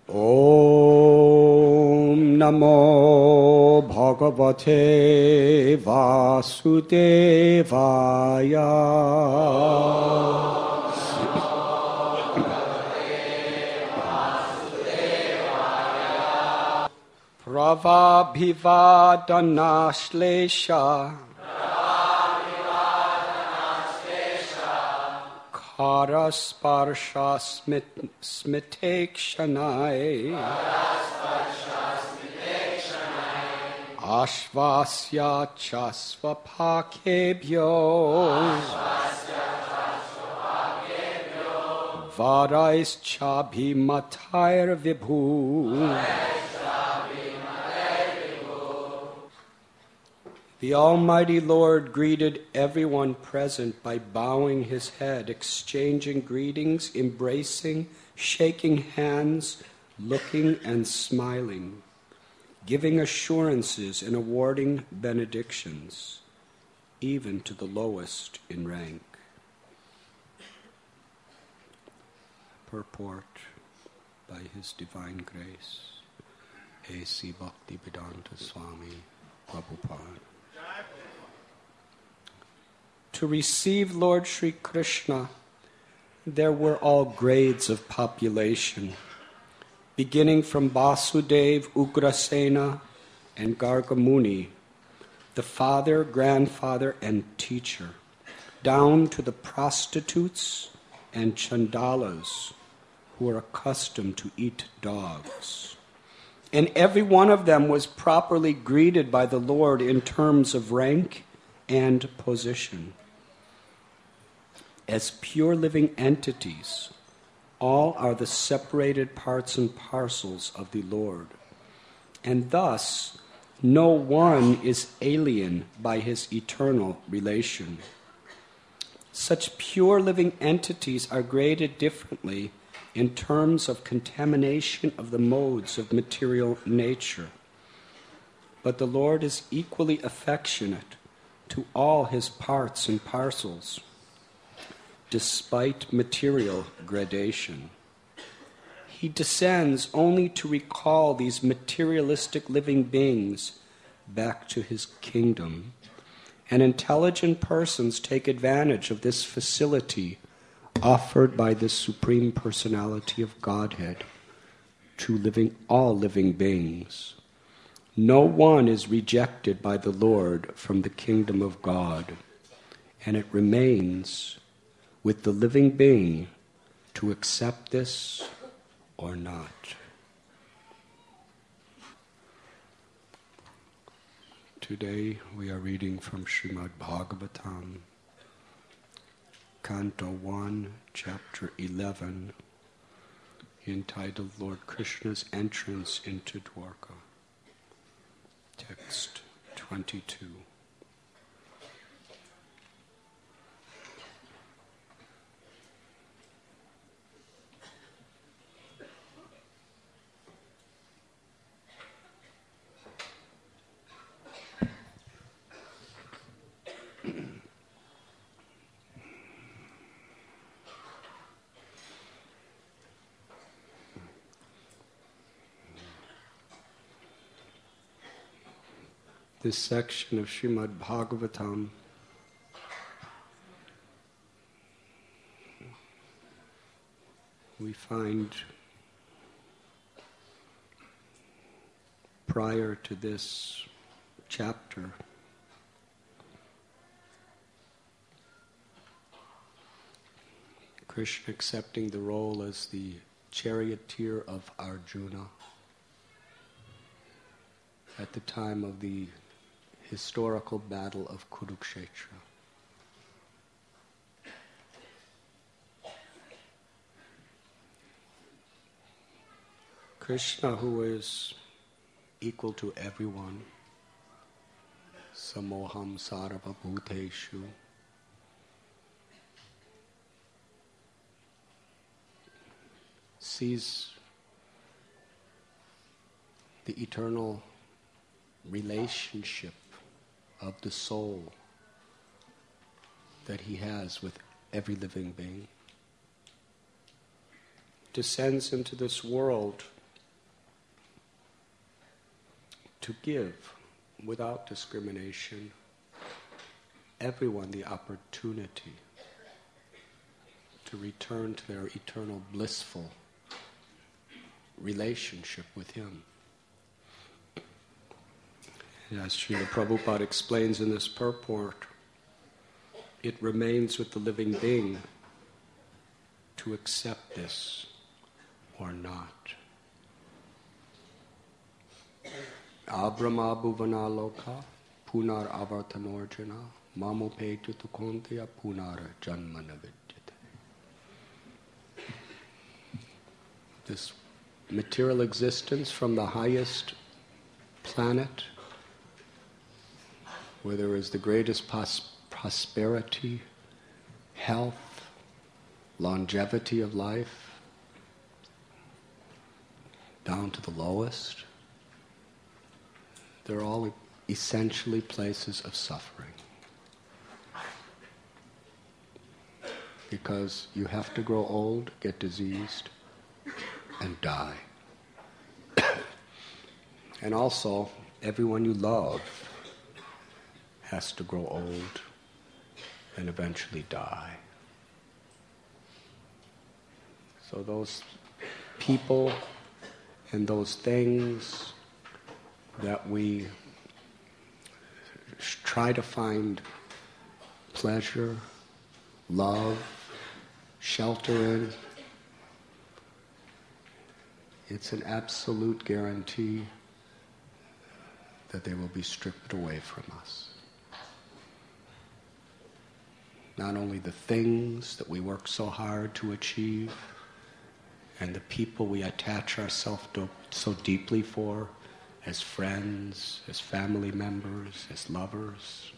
Om Namo Bhagavate Vasudevaya. Pravabhivadana Shlesha Karasparsha Smitekshanai Ashvasya Chasvapakebhyo Varais Chabhimatair Vibhu. The Almighty Lord greeted everyone present by bowing his head, exchanging greetings, embracing, shaking hands, looking and smiling, giving assurances and awarding benedictions, even to the lowest in rank. Purport by His Divine Grace, A.C. Bhaktivedanta Swami Prabhupada. To receive Lord Sri Krishna, there were all grades of population, beginning from Vasudev, Ugrasena, and Gargamuni, the father, grandfather, and teacher, down to the prostitutes and chandalas who were accustomed to eat dogs. And every one of them was properly greeted by the Lord in terms of rank and position. As pure living entities, all are the separated parts and parcels of the Lord. And thus, no one is alien by his eternal relation. Such pure living entities are graded differently in terms of contamination of the modes of material nature. But the Lord is equally affectionate to all his parts and parcels, despite material gradation. He descends only to recall these materialistic living beings back to his kingdom. And intelligent persons take advantage of this facility offered by the Supreme Personality of Godhead to all living beings. No one is rejected by the Lord from the kingdom of God, and it remains with the living being to accept this or not. Today we are reading from Srimad Bhagavatam, Canto 1, Chapter 11, entitled Lord Krishna's Entrance into Dwarka. Text 22. This section of Srimad Bhagavatam we find prior to this chapter Krishna accepting the role as the charioteer of Arjuna at the time of the historical battle of Kurukshetra. Krishna, who is equal to everyone, samoham sarva bhuteshu, sees the eternal relationship of the soul that he has with every living being, descends into this world to give, without discrimination, everyone the opportunity to return to their eternal blissful relationship with Him. As Srila Prabhupada explains in this purport, it remains with the living being to accept this or not. Abrahma bhuvana loka punar avartanorjana mamupetu tukontya punara janmana vidyate. This material existence from the highest planet, where there is the greatest prosperity, health, longevity of life, down to the lowest, they're all essentially places of suffering. Because you have to grow old, get diseased, and die. And also, everyone you love has to grow old and eventually die. So those people and those things that we try to find pleasure, love, shelter in, it's an absolute guarantee that they will be stripped away from us. Not only the things that we work so hard to achieve, and the people we attach ourselves so deeply for, as friends, as family members, as lovers,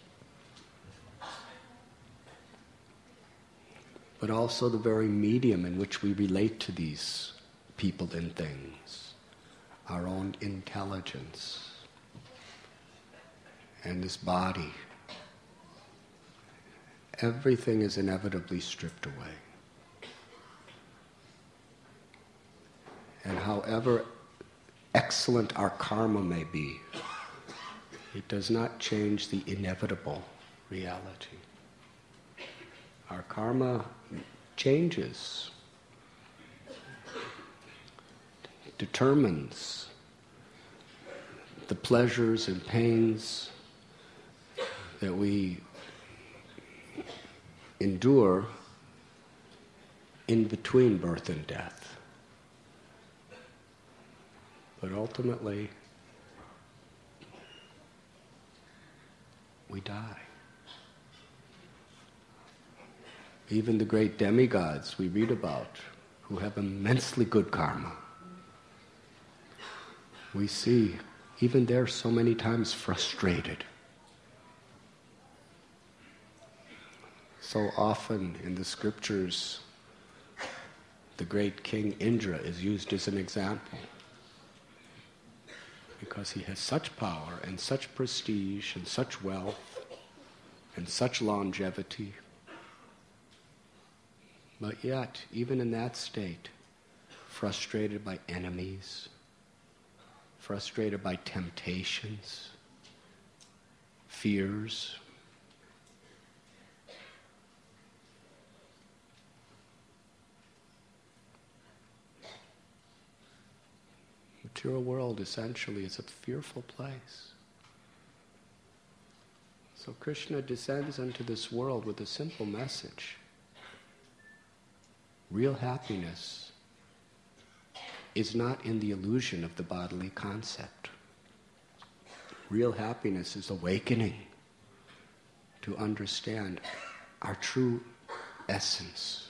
but also the very medium in which we relate to these people and things, our own intelligence, and this body. Everything is inevitably stripped away. And however excellent our karma may be, it does not change the inevitable reality. Our karma changes, determines the pleasures and pains that we endure in between birth and death. But ultimately, we die. Even the great demigods we read about, who have immensely good karma, we see even they're so many times frustrated. So often in the scriptures, the great King Indra is used as an example, because he has such power and such prestige and such wealth and such longevity. But yet, even in that state, frustrated by enemies, frustrated by temptations, fears, material world essentially is a fearful place. So Krishna descends into this world with a simple message. Real happiness is not in the illusion of the bodily concept. Real happiness is awakening to understand our true essence.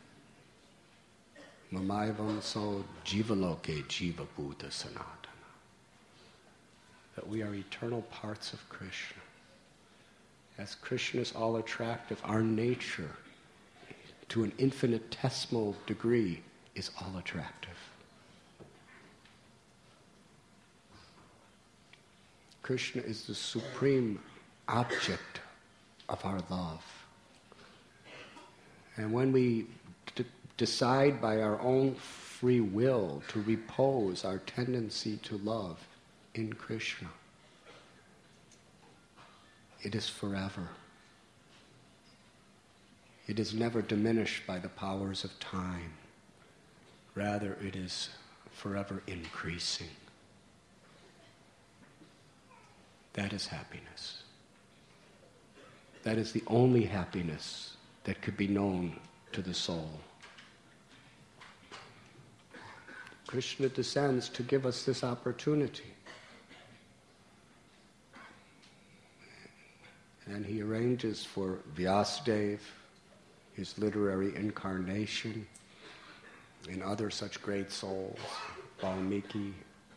Mamaivam so jivaloke jiva buddha sanatana. That we are eternal parts of Krishna. As Krishna is all attractive, our nature, to an infinitesimal degree, is all attractive. Krishna is the supreme object of our love. And when we decide by our own free will to repose our tendency to love in Krishna, it is forever. It is never diminished by the powers of time. Rather, it is forever increasing. That is happiness. That is the only happiness that could be known to the soul. Krishna descends to give us this opportunity. And he arranges for Vyasadeva, his literary incarnation, and other such great souls, Valmiki,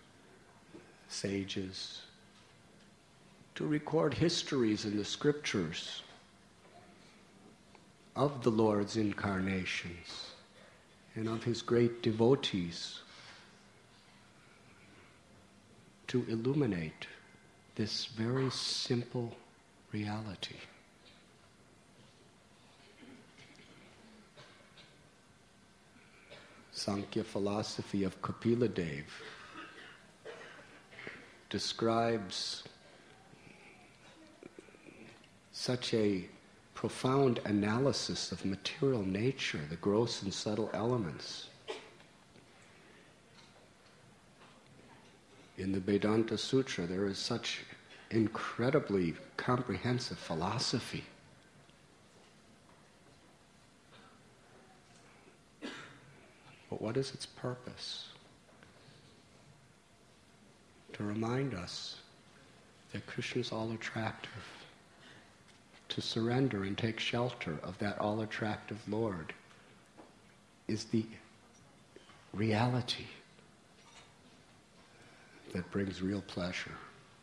sages, to record histories in the scriptures of the Lord's incarnations and of his great devotees, to illuminate this very simple reality. Sankhya philosophy of Kapila Dev describes such a profound analysis of material nature, the gross and subtle elements. In the Vedanta Sutra, there is such incredibly comprehensive philosophy. But what is its purpose? To remind us that Krishna is all-attractive, to surrender and take shelter of that all-attractive Lord is the reality that brings real pleasure,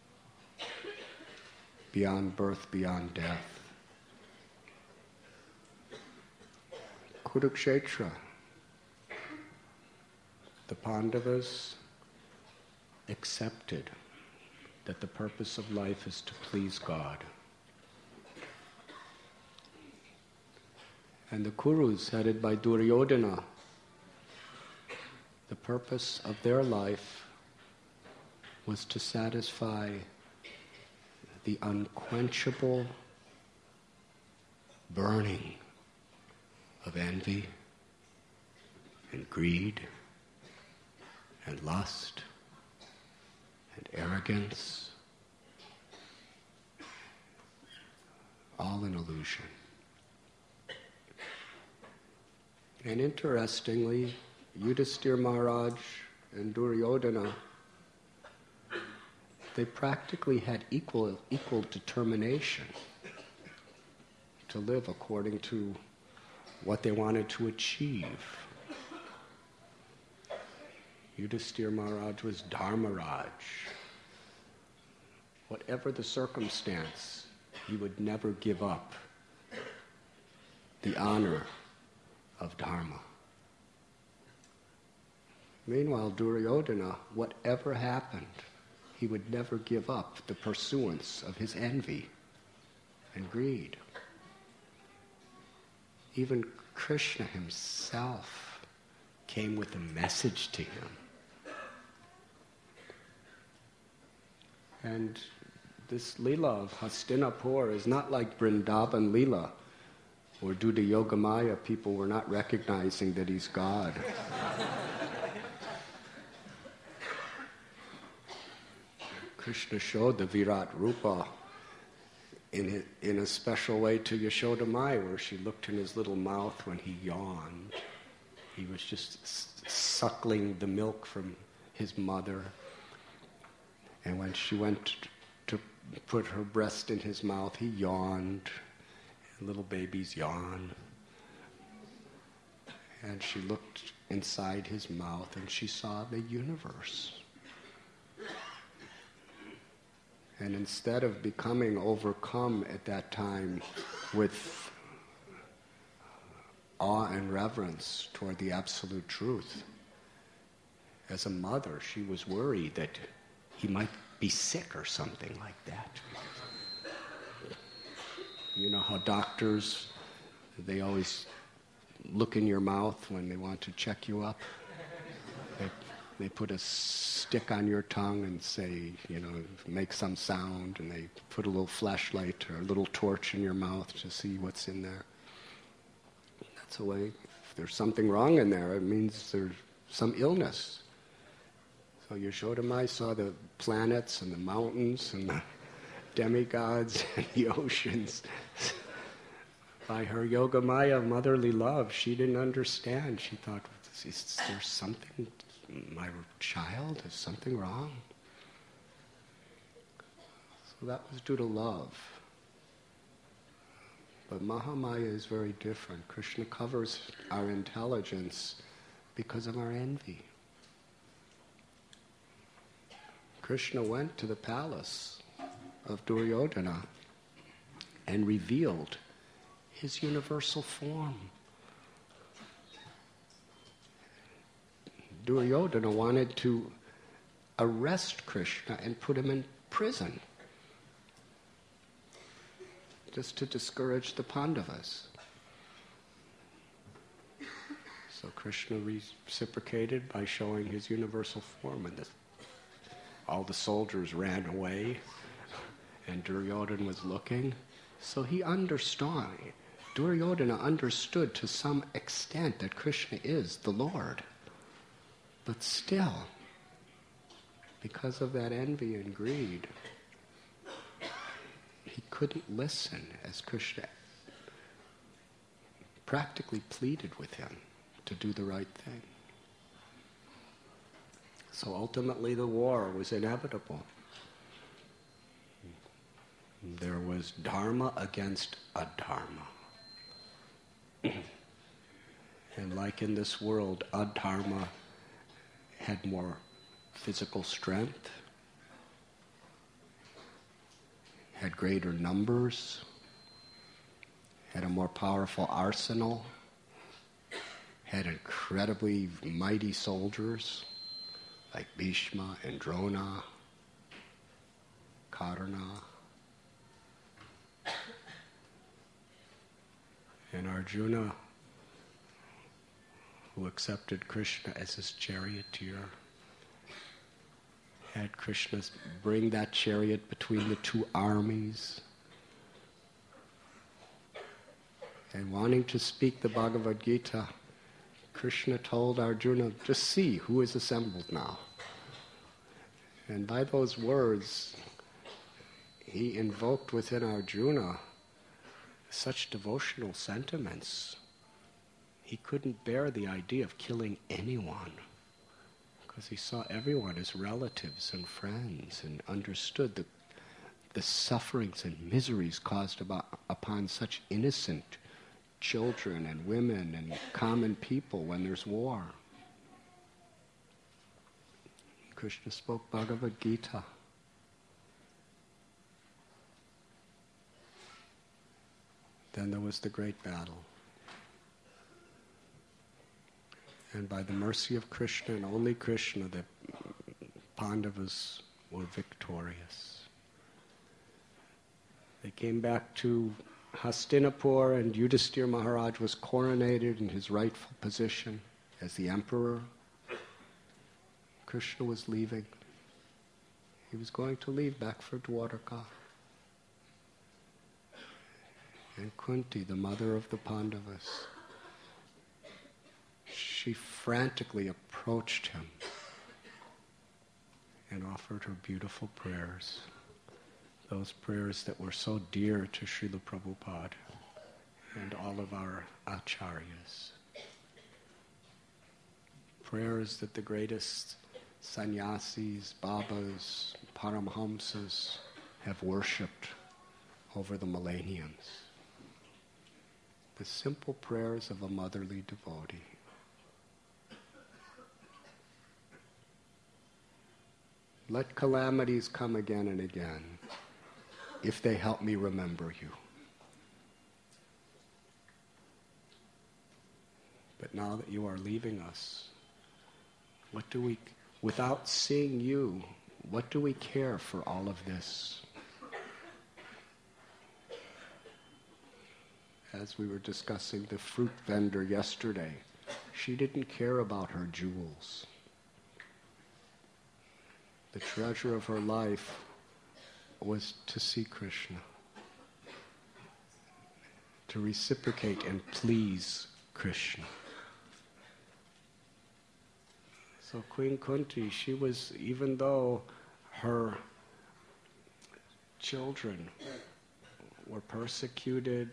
beyond birth, beyond death. Kurukshetra, the Pandavas accepted that the purpose of life is to please God. And the Kurus, headed by Duryodhana, the purpose of their life was to satisfy the unquenchable burning of envy and greed and lust and arrogance, all an illusion. And interestingly, Yudhisthira Maharaj and Duryodhana, they practically had equal determination to live according to what they wanted to achieve. Yudhisthira Maharaj was Dharmaraj. Whatever the circumstance, he would never give up the honor of Dharma. Meanwhile, Duryodhana, whatever happened, he would never give up the pursuance of his envy and greed. Even Krishna himself came with a message to him. And this Leela of Hastinapur is not like Vrindavan Leela, where due to Yogamaya people were not recognizing that he's God. Krishna showed the Virat Rupa in a special way to Yashoda Maya, where she looked in his little mouth when he yawned. He was just suckling the milk from his mother. And when she went to put her breast in his mouth, he yawned. Little babies yawn. And she looked inside his mouth and she saw the universe. And instead of becoming overcome at that time with awe and reverence toward the absolute truth, as a mother, she was worried that he might be sick or something like that. You know how doctors, they always look in your mouth when they want to check you up? They put a stick on your tongue and say, make some sound, and they put a little flashlight or a little torch in your mouth to see what's in there. That's a way. If there's something wrong in there, it means there's some illness. So Yashoda Mai saw the planets and the mountains and the demigods and the oceans. By her Yoga Maya motherly love, she didn't understand. She thought, is there something, my child, is something wrong? So that was due to love. But Mahamaya is very different. Krishna covers our intelligence because of our envy. Krishna went to the palace of Duryodhana and revealed his universal form. Duryodhana wanted to arrest Krishna and put him in prison, just to discourage the Pandavas. So Krishna reciprocated by showing his universal form, and all the soldiers ran away, and Duryodhana was looking. So he understood. Duryodhana understood to some extent that Krishna is the Lord. But still, because of that envy and greed, he couldn't listen as Krishna practically pleaded with him to do the right thing. So ultimately the war was inevitable. There was dharma against adharma. And like in this world, adharma had more physical strength, had greater numbers, had a more powerful arsenal, had incredibly mighty soldiers like Bhishma and Drona, Karna, and Arjuna, who accepted Krishna as his charioteer, had Krishna bring that chariot between the two armies. And wanting to speak the Bhagavad Gita, Krishna told Arjuna, just see who is assembled now. And by those words, he invoked within Arjuna such devotional sentiments. He couldn't bear the idea of killing anyone, because he saw everyone as relatives and friends and understood the sufferings and miseries caused upon such innocent children and women and common people when there's war. Krishna spoke Bhagavad Gita. Then there was the great battle. And by the mercy of Krishna and only Krishna, the Pandavas were victorious. They came back to Hastinapur, and Yudhisthira Maharaj was coronated in his rightful position as the emperor. Krishna was leaving. He was going to leave back for Dwarka. And Kunti, the mother of the Pandavas, she frantically approached him and offered her beautiful prayers, those prayers that were so dear to Srila Prabhupada and all of our acharyas. Prayers that the greatest sannyasis, babas, paramhamsas have worshipped over the millenniums. The simple prayers of a motherly devotee. Let calamities come again and again if they help me remember you. But now that you are leaving us, without seeing you, what do we care for all of this? As we were discussing the fruit vendor yesterday, she didn't care about her jewels. The treasure of her life was to see Krishna, to reciprocate and please Krishna. So Queen Kunti, she was, even though her children were persecuted,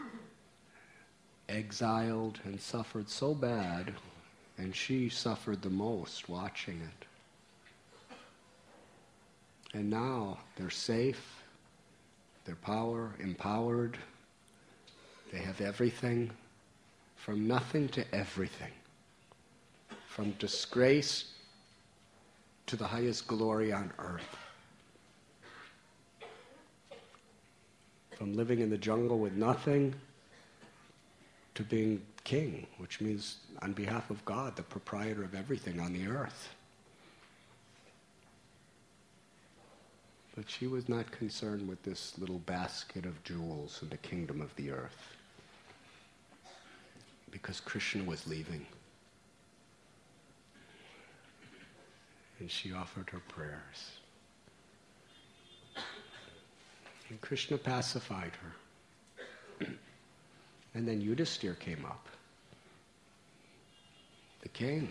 exiled, and suffered so bad, and she suffered the most watching it. And now they're safe, they're empowered, they have everything, from nothing to everything, from disgrace to the highest glory on earth, from living in the jungle with nothing to being king, which means on behalf of God, the proprietor of everything on the earth. But she was not concerned with this little basket of jewels in the kingdom of the earth, because Krishna was leaving. And she offered her prayers. And Krishna pacified her. And then Yudhisthira came up, the king.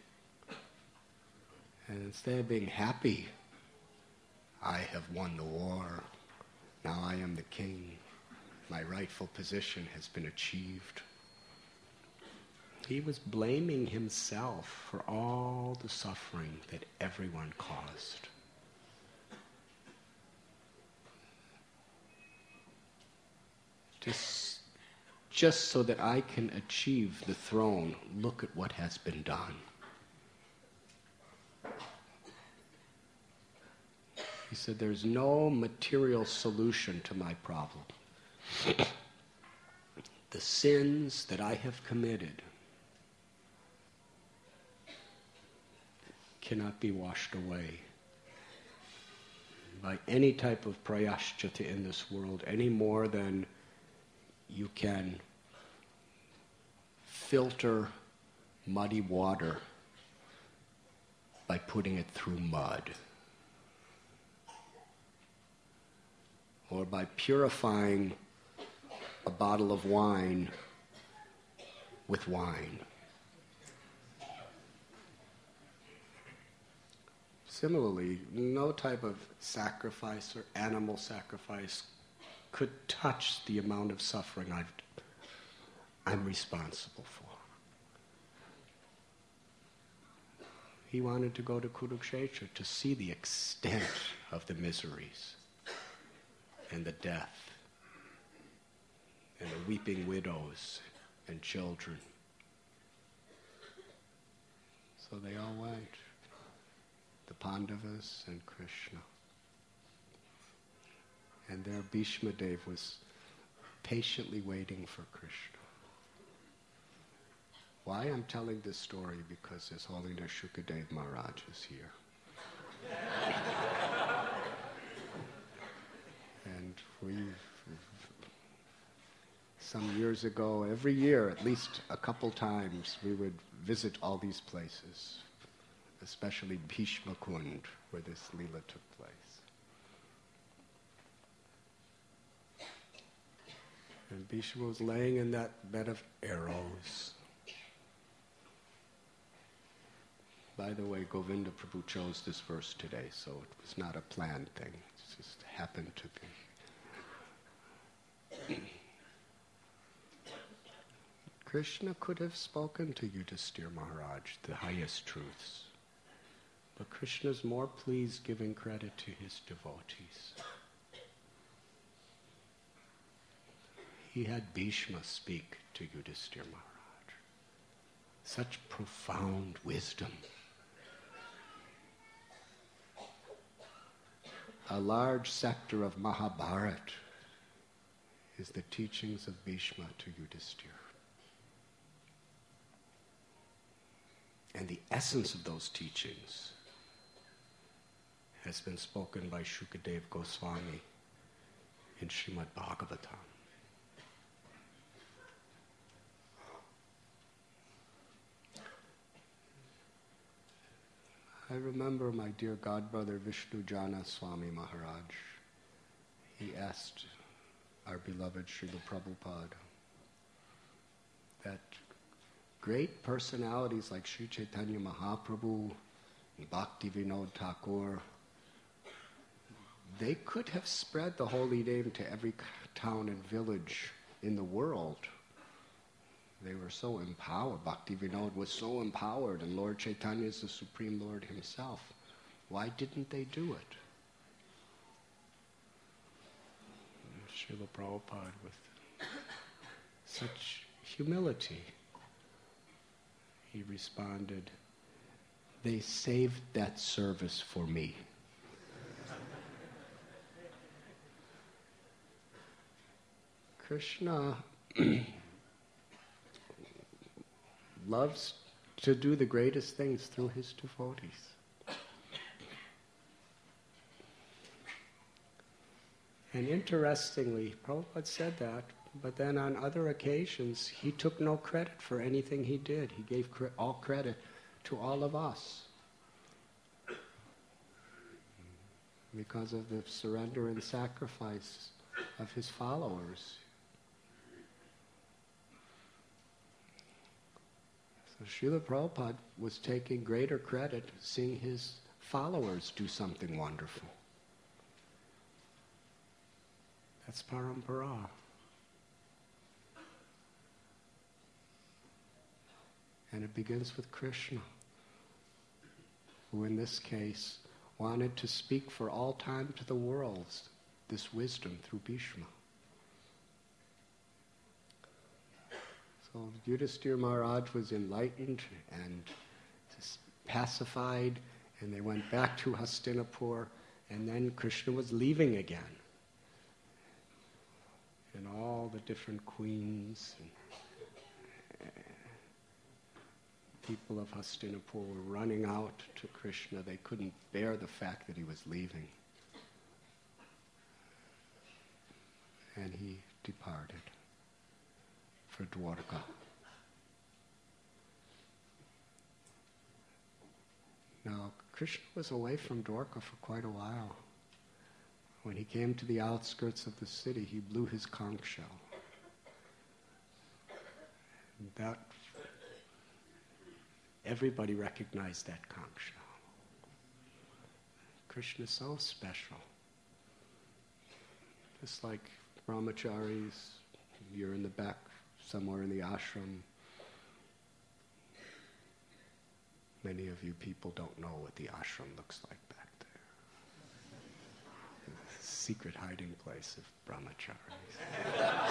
And instead of being happy, I have won the war, now I am the king, my rightful position has been achieved. He was blaming himself for all the suffering that everyone caused. Just so that I can achieve the throne, look at what has been done. He said, there's no material solution to my problem. The sins that I have committed cannot be washed away by any type of prayashchita in this world, any more than you can filter muddy water by putting it through mud, or by purifying a bottle of wine with wine. Similarly, no type of sacrifice or animal sacrifice could touch the amount of suffering I'm responsible for. He wanted to go to Kurukshetra to see the extent of the miseries and the death and the weeping widows and children. So they all went, the Pandavas and Krishna. And there Bhishma Dev was patiently waiting for Krishna. Why I'm telling this story? Because His Holiness Shukadev Maharaj is here. And some years ago, every year, at least a couple times, we would visit all these places, especially Bhishma Kund, where this Leela took place. And Bhishma was laying in that bed of arrows. By the way, Govinda Prabhu chose this verse today, so it was not a planned thing. It just happened to be. Krishna could have spoken to Yudhisthira Maharaj the highest truths, but Krishna is more pleased giving credit to his devotees. He had Bhishma speak to Yudhisthira Maharaj. Such profound wisdom. A large sector of Mahabharata is the teachings of Bhishma to Yudhisthira. And the essence of those teachings has been spoken by Shukadev Goswami in Srimad Bhagavatam. I remember my dear godbrother Vishnujana Swami Maharaj. He asked our beloved Srila Prabhupada that great personalities like Sri Chaitanya Mahaprabhu, Bhakti Vinod Thakur, they could have spread the holy name to every town and village in the world. They were so empowered. Bhakti Vinod was so empowered, and Lord Chaitanya is the Supreme Lord himself. Why didn't they do it? And Srila Prabhupada, with such humility, he responded, "They saved that service for me." Krishna loves to do the greatest things through his devotees. And interestingly, Prabhupada said that, but then on other occasions, he took no credit for anything he did. He gave all credit to all of us because of the surrender and sacrifice of his followers. So Srila Prabhupada was taking greater credit seeing his followers do something wonderful. That's parampara. And it begins with Krishna, who in this case wanted to speak for all time to the world this wisdom through Bhishma. So Yudhisthira Maharaj was enlightened and pacified, and they went back to Hastinapur, and then Krishna was leaving again. And all the different queens and people of Hastinapur were running out to Krishna. They couldn't bear the fact that he was leaving. And he departed for Dwarka. Now, Krishna was away from Dwarka for quite a while. When he came to the outskirts of the city, he blew his conch shell. And that, everybody recognized that conch shell. Krishna is so special. Just like brahmacharis, you're in the back somewhere in the ashram. Many of you people don't know what the ashram looks like back there. The secret hiding place of brahmacharis.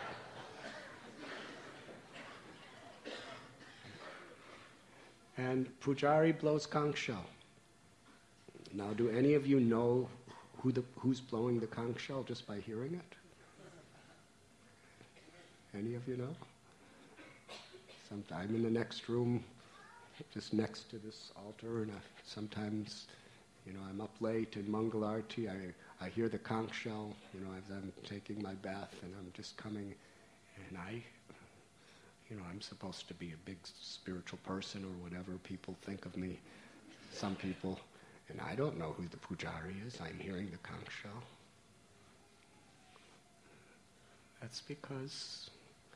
And Pujari blows conch shell. Now, do any of you know who's blowing the conch shell just by hearing it? Any of you know? I'm in the next room, just next to this altar, and sometimes, I'm up late in Mangalarti. I hear the conch shell, as I'm taking my bath, and I'm just coming, and I'm supposed to be a big spiritual person or whatever people think of me, some people, and I don't know who the pujari is. I'm hearing the conch shell. That's because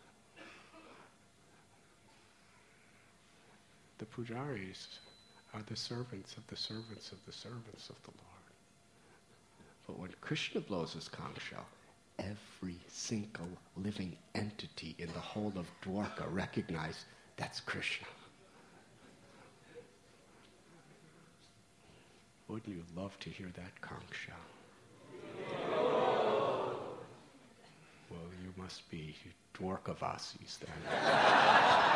the pujaris are the servants of the servants of the servants of the Lord. But when Krishna blows his conch shell, every single living entity in the whole of Dwarka recognize that's Krishna. Wouldn't you love to hear that conch shell? Well, you must be Dwarkavasis then.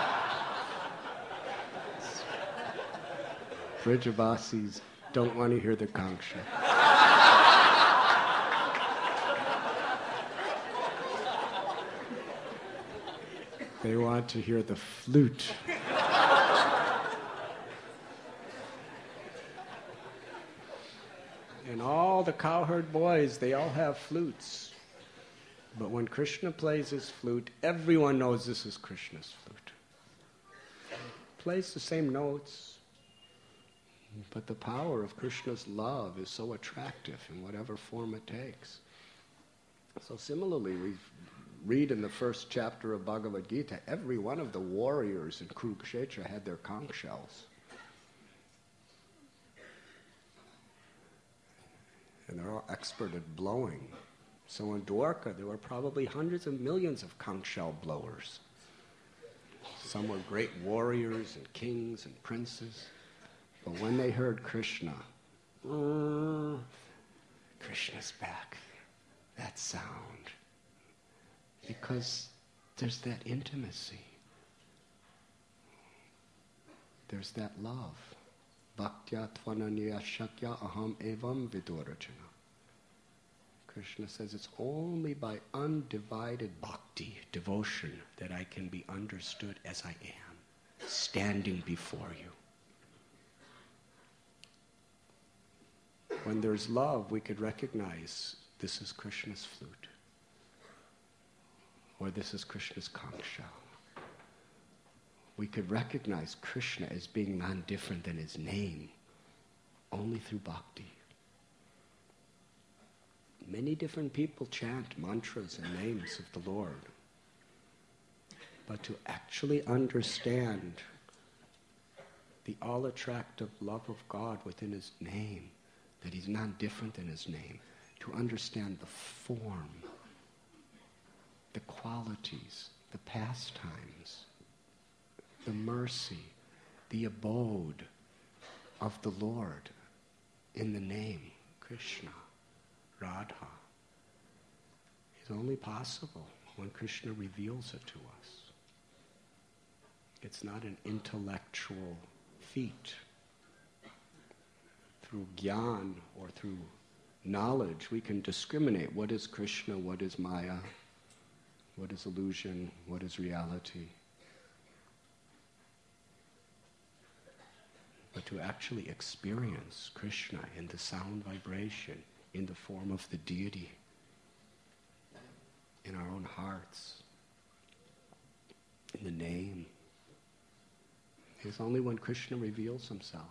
Brijavasis don't want to hear the conch shell. They want to hear the flute. And all the cowherd boys, they all have flutes. But when Krishna plays his flute, everyone knows this is Krishna's flute. He plays the same notes. But the power of Krishna's love is so attractive in whatever form it takes. So similarly, we read in the first chapter of Bhagavad Gita, every one of the warriors in Kurukshetra had their conch shells. And they're all expert at blowing. So in Dwarka, there were probably hundreds of millions of conch shell blowers. Some were great warriors and kings and princes. But when they heard Krishna, Krishna's back, that sound. Because there's that intimacy. There's that love. Bhaktya tvananya shakya aham evam vidurachana. Krishna says it's only by undivided bhakti, devotion, that I can be understood as I am, standing before you. When there's love, we could recognize this is Krishna's flute, or this is Krishna's conch shell. We could recognize Krishna as being non-different than his name only through bhakti. Many different people chant mantras and names of the Lord. But to actually understand the all-attractive love of God within his name, that he's non-different than his name, to understand the form, the qualities, the pastimes, the mercy, the abode of the Lord in the name Krishna, Radha, is only possible when Krishna reveals it to us. It's not an intellectual feat. Through jnana or through knowledge, we can discriminate what is Krishna, what is Maya, what is illusion, what is reality. But to actually experience Krishna in the sound vibration, in the form of the deity, in our own hearts, in the name, is only when Krishna reveals himself.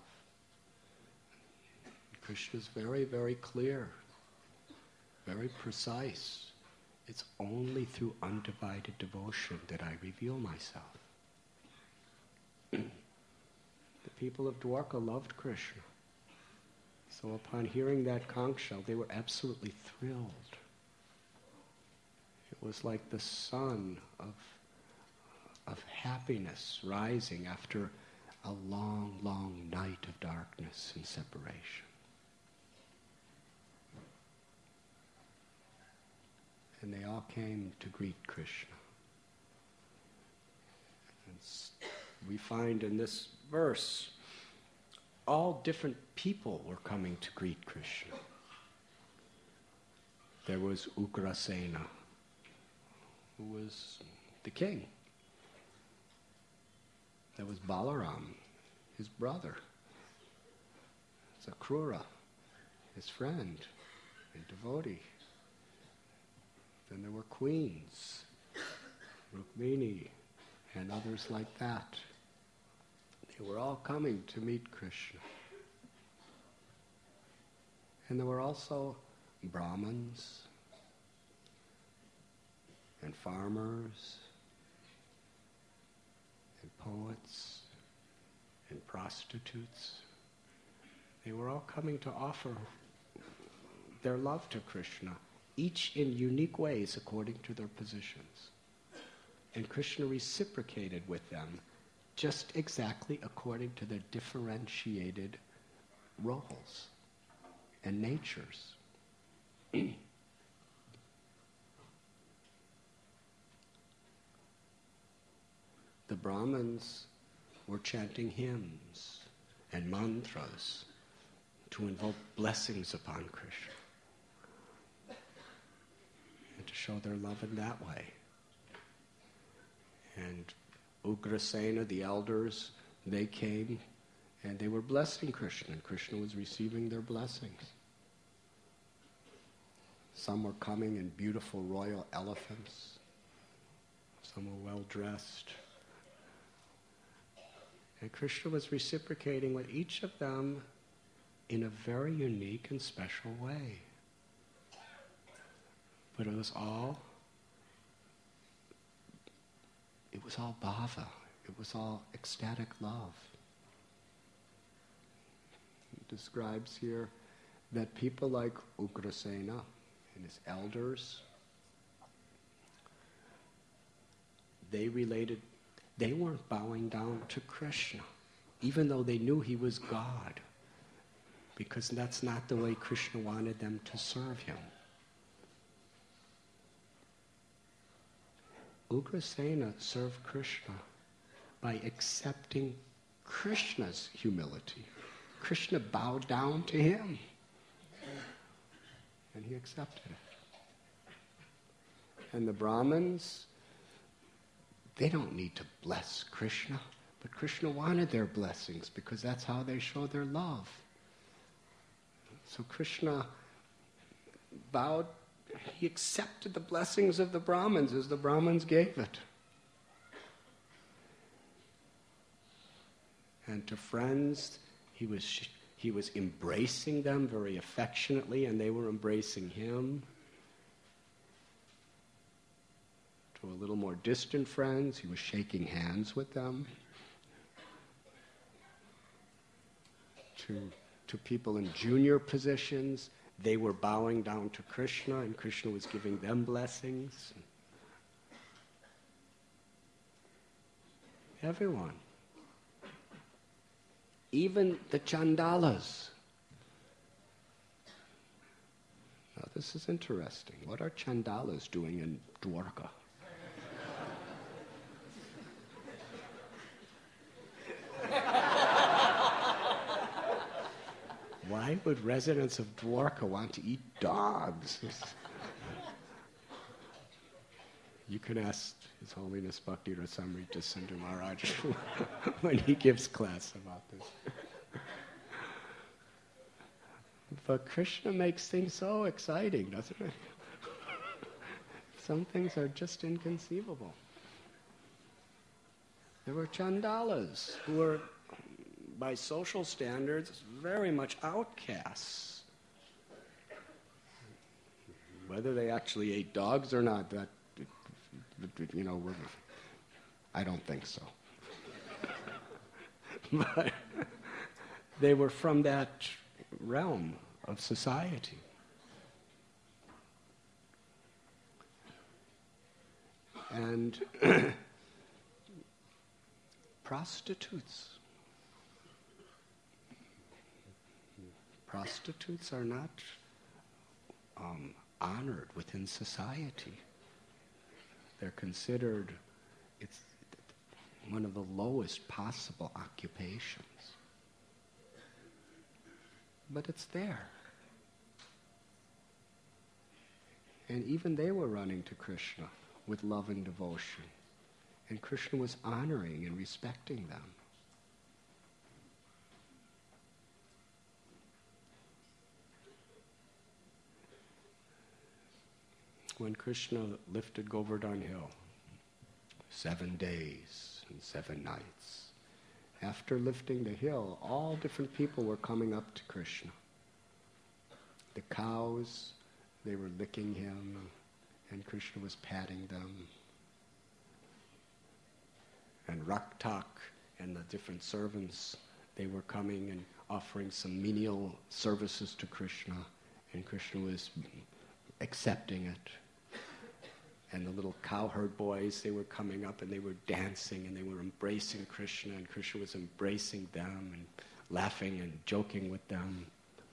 Krishna is very, very clear, very precise. It's only through undivided devotion that I reveal myself. The people of Dwarka loved Krishna. So upon hearing that conch shell, they were absolutely thrilled. It was like the sun of happiness rising after a long, long night of darkness and separation. And they all came to greet Krishna. And we find in this verse, all different people were coming to greet Krishna. There was Ugrasena, who was the king. There was Balaram, his brother. Akrura, his friend and devotee. Then there were queens, Rukmini, and others like that. They were all coming to meet Krishna. And there were also Brahmins and farmers and poets and prostitutes. They were all coming to offer their love to Krishna, each in unique ways according to their positions. And Krishna reciprocated with them just exactly according to their differentiated roles and natures. The Brahmins were chanting hymns and mantras to invoke blessings upon Krishna and to show their love in that way. And Ugrasena, the elders, they came and they were blessing Krishna, and Krishna was receiving their blessings. Some were coming in beautiful royal elephants. Some were well dressed. And Krishna was reciprocating with each of them in a very unique and special way. But it was all bhava. It was all ecstatic love. He describes here that people like Ugrasena and his elders, they weren't bowing down to Krishna, even though they knew he was God, because that's not the way Krishna wanted them to serve him. Ugrasena served Krishna by accepting Krishna's humility. Krishna bowed down to him, and he accepted it. And the Brahmins, they don't need to bless Krishna, but Krishna wanted their blessings because that's how they show their love. So Krishna bowed, he accepted the blessings of the Brahmins as the Brahmins gave it. And to friends, he was embracing them very affectionately, and they were embracing him. To a little more distant friends, he was shaking hands with them. To people in junior positions, they were bowing down to Krishna, and Krishna was giving them blessings. Everyone. Even the Chandalas. Now this is interesting. What are Chandalas doing in Dwarka? Why would residents of Dwarka want to eat dogs? You can ask His Holiness Bhakti Rasamrita Sindhu Maharaj when he gives class about this. But Krishna makes things so exciting, doesn't it? Some things are just inconceivable. There were Chandalas who were, by social standards, very much outcasts. Whether they actually ate dogs or not, that, I don't think so. But they were from that realm of society. And prostitutes. Prostitutes are not honored within society. They're considered, it's one of the lowest possible occupations. But it's there. And even they were running to Krishna with love and devotion. And Krishna was honoring and respecting them. When Krishna lifted Govardhan Hill, 7 days and 7 nights, after lifting the hill, all different people were coming up to Krishna. The cows, they were licking him, and Krishna was patting them. And Raktak and the different servants, they were coming and offering some menial services to Krishna, and Krishna was accepting it. And the little cowherd boys, they were coming up and they were dancing and they were embracing Krishna, and Krishna was embracing them and laughing and joking with them.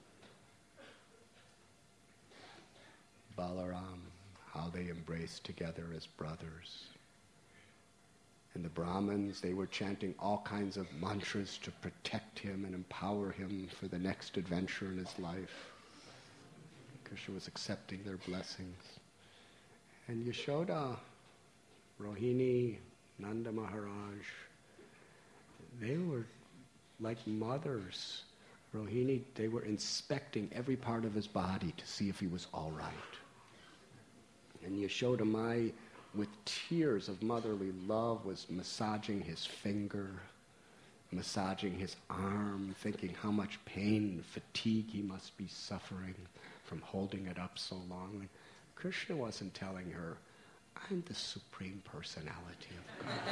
Balaram, how they embraced together as brothers. And the Brahmins, they were chanting all kinds of mantras to protect him and empower him for the next adventure in his life. Krishna was accepting their blessings. And Yashoda, Rohini, Nanda Maharaj, they were like mothers. Rohini, they were inspecting every part of his body to see if he was all right. And Yashoda Mai, with tears of motherly love, was massaging his finger massaging his arm, thinking how much pain and fatigue he must be suffering from holding it up so long. Krishna wasn't telling her, I'm the Supreme Personality of God.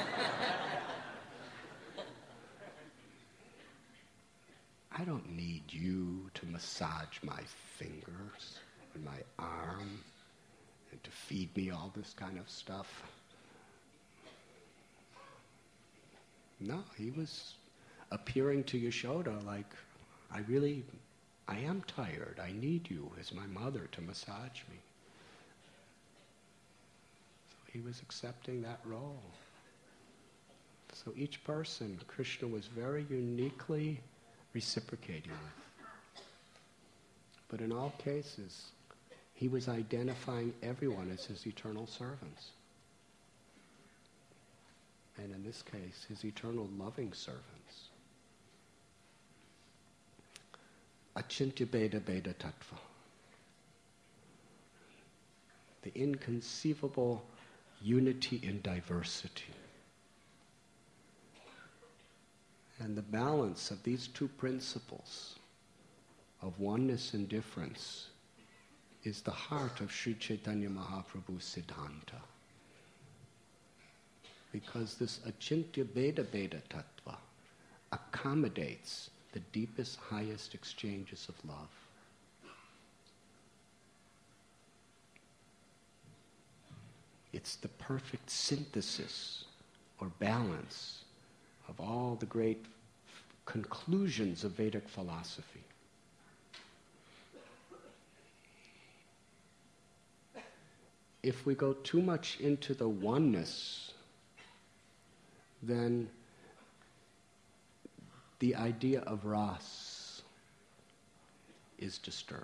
I don't need you to massage my fingers and my arm and to feed me all this kind of stuff. No, he was appearing to Yashoda like, I am tired. I need you as my mother to massage me. So he was accepting that role. So each person, Krishna was very uniquely reciprocating with. But in all cases, he was identifying everyone as his eternal servants. And in this case, his eternal loving servants. Achintya Bheda Bheda Tattva. The inconceivable unity in diversity. And the balance of these two principles of oneness and difference is the heart of Sri Chaitanya Mahaprabhu's Siddhanta. Because this Achintya Bheda Bheda Tattva accommodates the deepest, highest exchanges of love. It's the perfect synthesis or balance of all the great conclusions of Vedic philosophy. If we go too much into the oneness, then the idea of ras is disturbed.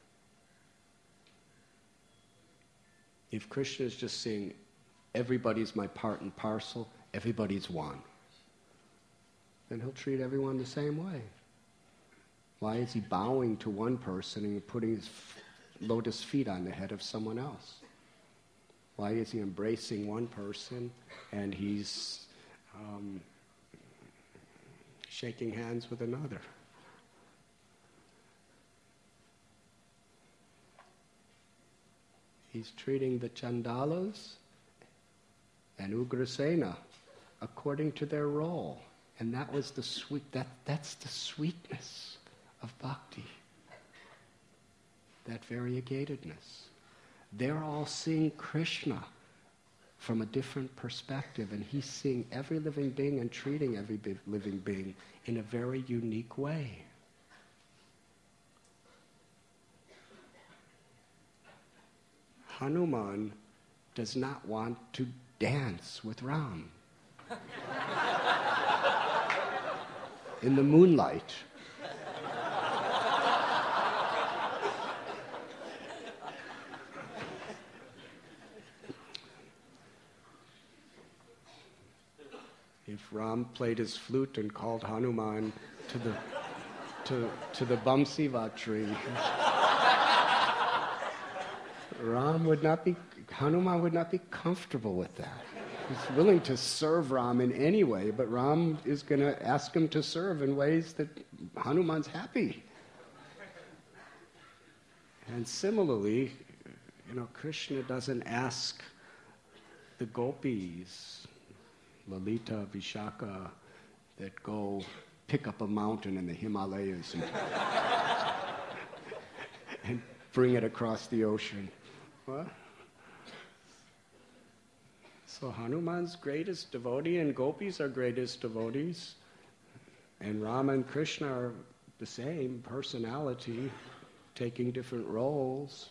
If Krishna is just saying, everybody's my part and parcel, everybody's one, then he'll treat everyone the same way. Why is he bowing to one person and putting his lotus feet on the head of someone else? Why is he embracing one person and he's shaking hands with another? He's treating the Chandalas and Ugrasena according to their role. And that was the that's the sweetness of bhakti. That variegatedness. They're all seeing Krishna from a different perspective, and he's seeing every living being and treating every living being in a very unique way. Hanuman does not want to dance with Ram in the moonlight. If Ram played his flute and called Hanuman to the Bamsiva tree, Hanuman would not be comfortable with that. He's willing to serve Ram in any way, but Ram is going to ask him to serve in ways that Hanuman's happy. And similarly, Krishna doesn't ask the gopis, Lalita, Vishaka, that go pick up a mountain in the Himalayas and bring it across the ocean. What? So Hanuman's greatest devotee and gopis are greatest devotees. And Rama and Krishna are the same personality, taking different roles,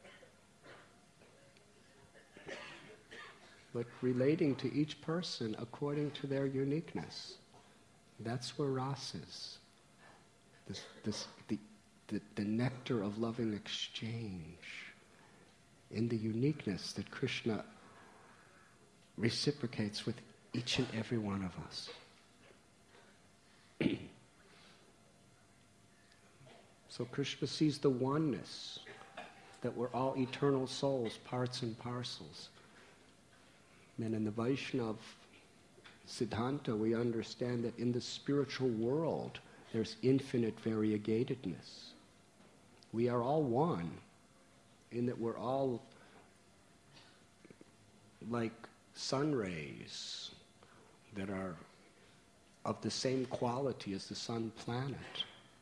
but relating to each person according to their uniqueness. That's where ras is. The nectar of loving exchange in the uniqueness that Krishna reciprocates with each and every one of us. So Krishna sees the oneness, that we're all eternal souls, parts and parcels. And in the Vaishnava Siddhanta, we understand that in the spiritual world, there's infinite variegatedness. We are all one, in that we're all like sun rays that are of the same quality as the sun planet.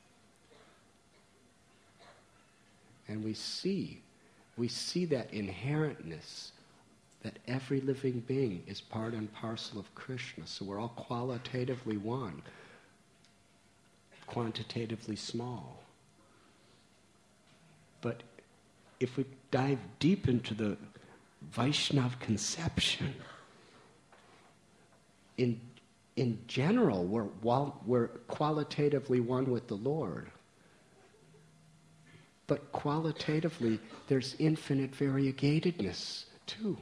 And we see that inherentness, that every living being is part and parcel of Krishna. So we're all qualitatively one, quantitatively small. But if we dive deep into the Vaishnav conception, in general, we're qualitatively one with the Lord. But qualitatively, there's infinite variegatedness too.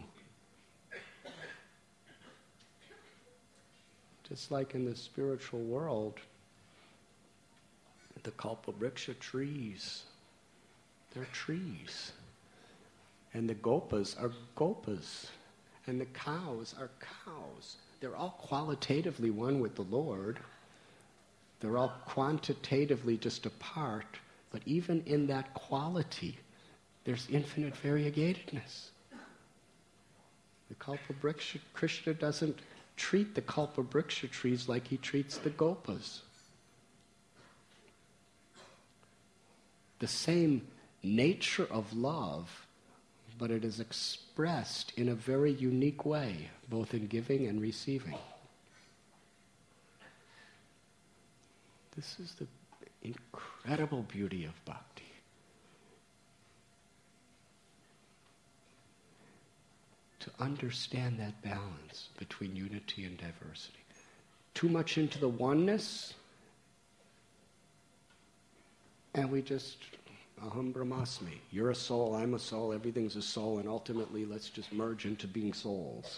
Just like in the spiritual world, the Kalpavriksha trees, they're trees. And the gopas are gopas. And the cows are cows. They're all qualitatively one with the Lord. They're all quantitatively just apart. But even in that quality, there's infinite variegatedness. The Kalpavriksha, Krishna doesn't treat the Kalpavriksha trees like he treats the gopas. The same nature of love, but it is expressed in a very unique way, both in giving and receiving. This is the incredible beauty of bhakti. To understand that balance between unity and diversity. Too much into the oneness, and we just, aham brahmasmi. You're a soul, I'm a soul, everything's a soul, and ultimately let's just merge into being souls.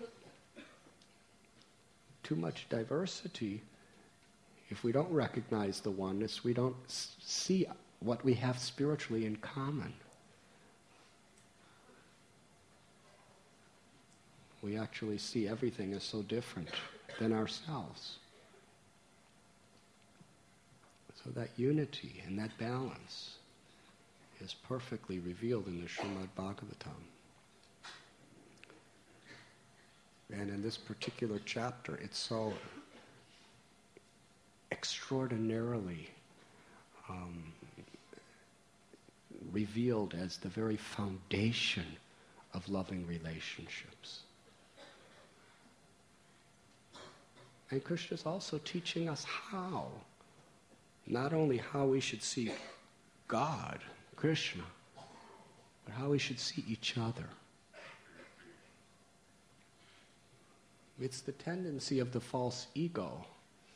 Too much diversity. If we don't recognize the oneness, we don't see what we have spiritually in common. We actually see everything as so different than ourselves. So that unity and that balance is perfectly revealed in the Srimad Bhagavatam. And in this particular chapter, it's so extraordinarily revealed as the very foundation of loving relationships. And Krishna is also teaching us how, not only how we should see God, Krishna, but how we should see each other. It's the tendency of the false ego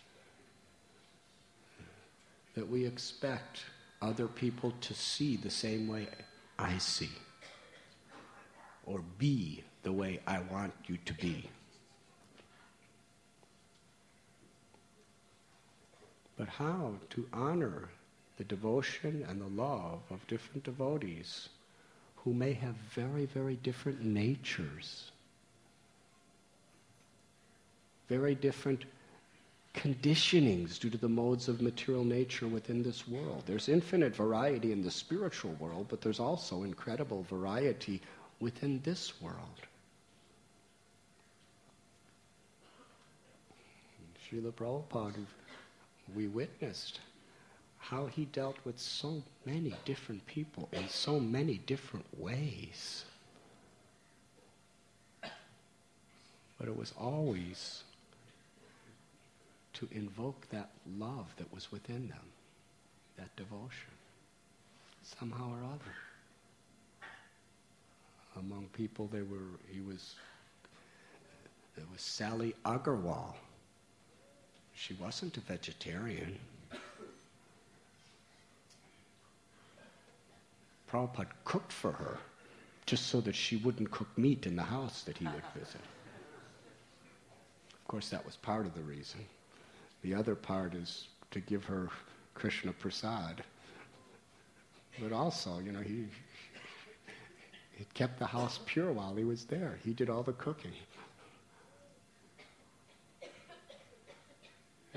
that we expect other people to see the same way I see, or be the way I want you to be. But how to honor the devotion and the love of different devotees who may have very, very different natures, very different conditionings due to the modes of material nature within this world. There's infinite variety in the spiritual world, but there's also incredible variety within this world. Srila Prabhupada, we witnessed how he dealt with so many different people in so many different ways. But it was always to invoke that love that was within them, that devotion, somehow or other. Among people there was Sally Agarwal. She wasn't a vegetarian. Prabhupada cooked for her just so that she wouldn't cook meat in the house that he would visit. Of course, that was part of the reason. The other part is to give her Krishna Prasad. But also, he kept the house pure while he was there. He did all the cooking.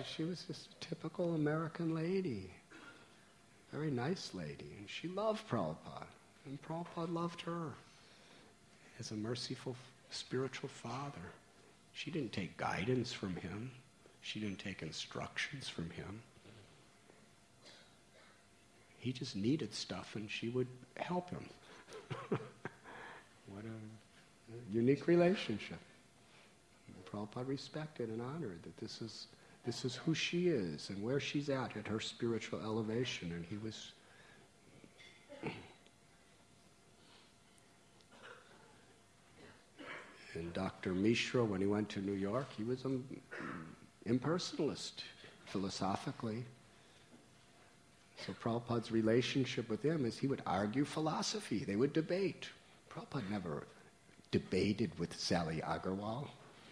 But she was just a typical American lady, very nice lady, and she loved Prabhupada, and Prabhupada loved her as a merciful spiritual father. She didn't take guidance from him. She didn't take instructions from him. He just needed stuff and she would help him. What a unique relationship. And Prabhupada respected and honored that this is who she is and where she's at her spiritual elevation. And he was... And Dr. Mishra, when he went to New York, he was an impersonalist, philosophically. So Prabhupada's relationship with him is he would argue philosophy. They would debate. Prabhupada never debated with Sally Agarwal.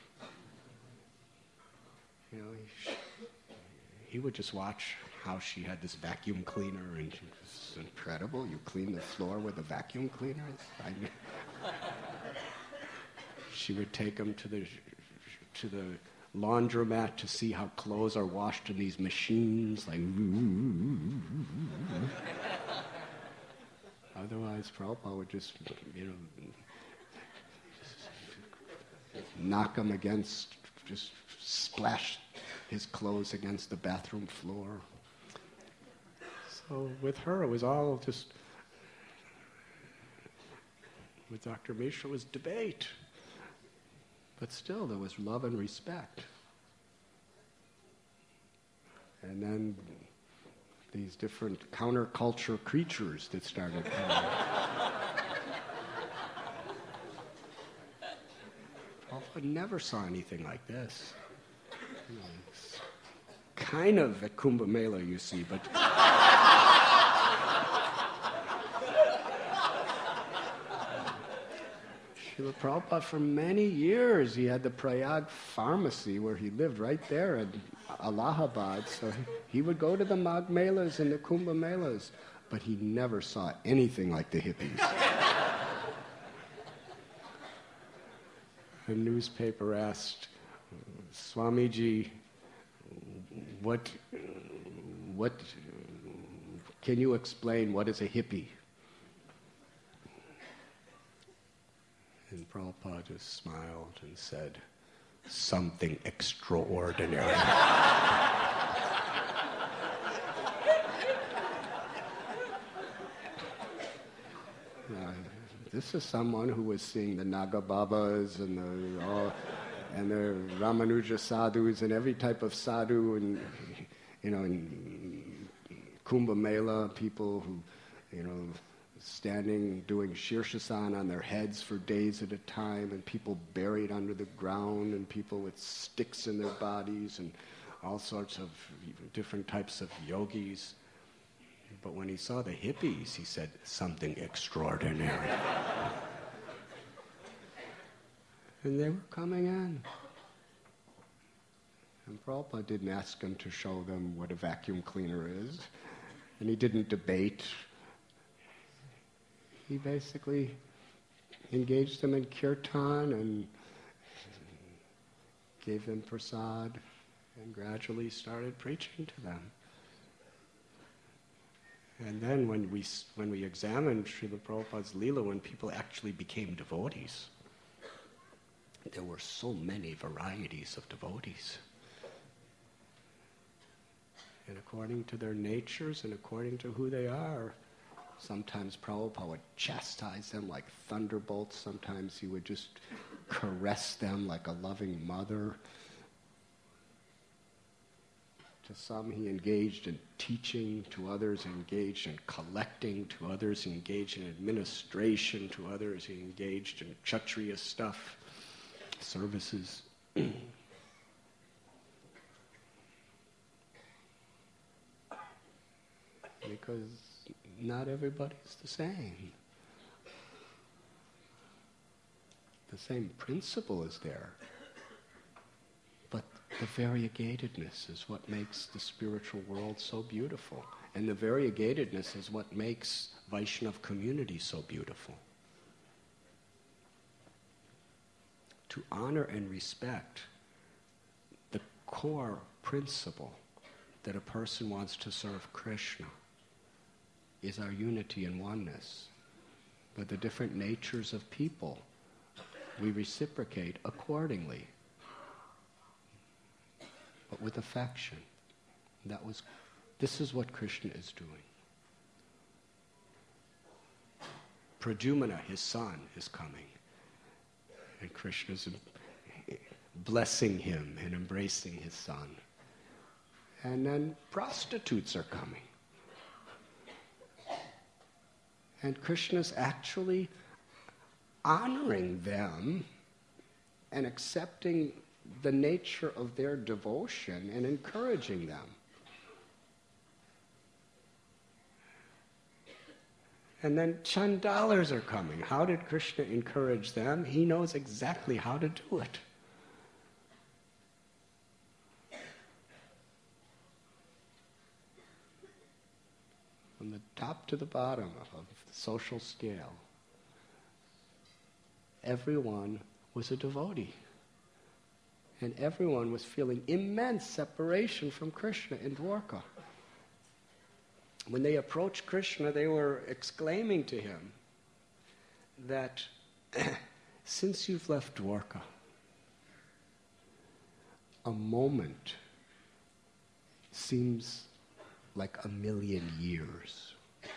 You know, he would just watch how she had this vacuum cleaner, and it was incredible. You clean the floor with a vacuum cleaner? She would take him to the laundromat to see how clothes are washed in these machines, like. Otherwise, Prabhupada would just, knock him against, just splash his clothes against the bathroom floor. So with her, it was all just. With Dr. Mishra, it was debate. But still, there was love and respect. And then these different counterculture creatures that started coming. Prabhupada never saw anything like this. It's kind of at Kumbh Mela, you see, but... Srila Prabhupada, for many years, he had the Prayag pharmacy where he lived right there in Allahabad. So he would go to the Magh Melas and the Kumbh Melas, but he never saw anything like the hippies. The newspaper asked, Swamiji, what can you explain what is a hippie? And Prabhupada just smiled and said, something extraordinary. This is someone who was seeing the Naga Babas and the Ramanuja sadhus and every type of sadhu, and in Kumbh Mela, people who, standing, doing Shirshasana on their heads for days at a time, and people buried under the ground, and people with sticks in their bodies, and all sorts of different types of yogis. But when he saw the hippies, he said, something extraordinary. And they were coming in. And Prabhupada didn't ask him to show them what a vacuum cleaner is, and he didn't debate. He basically engaged them in kirtan and gave them prasad and gradually started preaching to them. And then when we examined Srila Prabhupada's Leela, when people actually became devotees, there were so many varieties of devotees. And according to their natures and according to who they are, sometimes Prabhupada would chastise them like thunderbolts. Sometimes he would just caress them like a loving mother. To some he engaged in teaching, to others he engaged in collecting, to others he engaged in administration, to others he engaged in Kshatriya stuff, services. Because not everybody's the same. The same principle is there. But the variegatedness is what makes the spiritual world so beautiful. And the variegatedness is what makes Vaishnava community so beautiful. To honor and respect the core principle that a person wants to serve Krishna is our unity and oneness. But the different natures of people, we reciprocate accordingly, but with affection. This is what Krishna is doing. Pradyumna, his son, is coming. And Krishna's blessing him and embracing his son. And then prostitutes are coming. And Krishna's actually honoring them and accepting the nature of their devotion and encouraging them. And then Chandalas are coming. How did Krishna encourage them? He knows exactly how to do it. From the top to the bottom of the social scale, everyone was a devotee. And everyone was feeling immense separation from Krishna in Dwarka. When they approached Krishna, they were exclaiming to him that since you've left Dwarka, a moment seems like 1,000,000 years.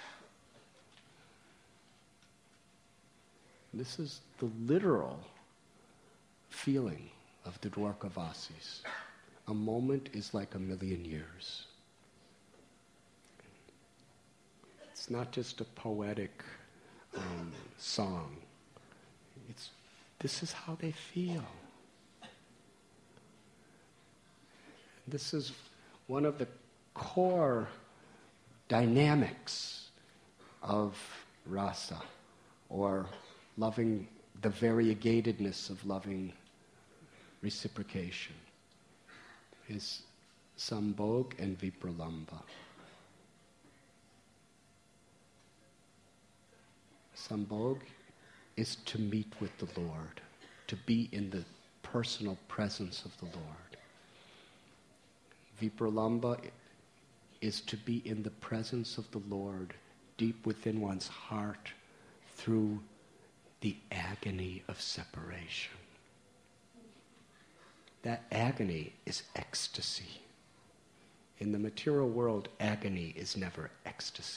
This is the literal feeling of the Dwarkavasis. A moment is like 1,000,000 years. It's not just a poetic song. This is how they feel. This is one of the core dynamics of rasa, or loving, the variegatedness of loving reciprocation, is sambhog and vipralamba. Sambhog is to meet with the Lord, to be in the personal presence of the Lord. Vipralamba is to be in the presence of the Lord deep within one's heart through the agony of separation. That agony is ecstasy. In the material world, agony is never ecstasy.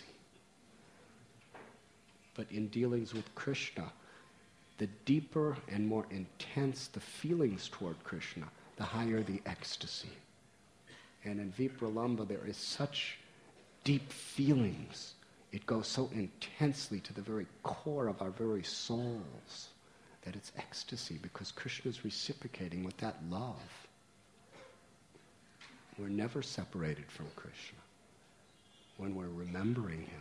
But in dealings with Krishna, the deeper and more intense the feelings toward Krishna, the higher the ecstasy. And in Vipralamba, there is such deep feelings. It goes so intensely to the very core of our very souls that it's ecstasy, because Krishna is reciprocating with that love. We're never separated from Krishna when we're remembering him.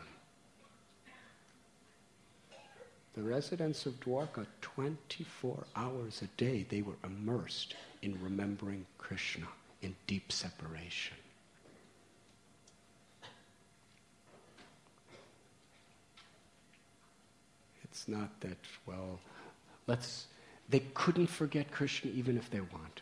The residents of Dwarka, 24 hours a day, they were immersed in remembering Krishna in deep separation. It's not that, well, they couldn't forget Krishna even if they wanted.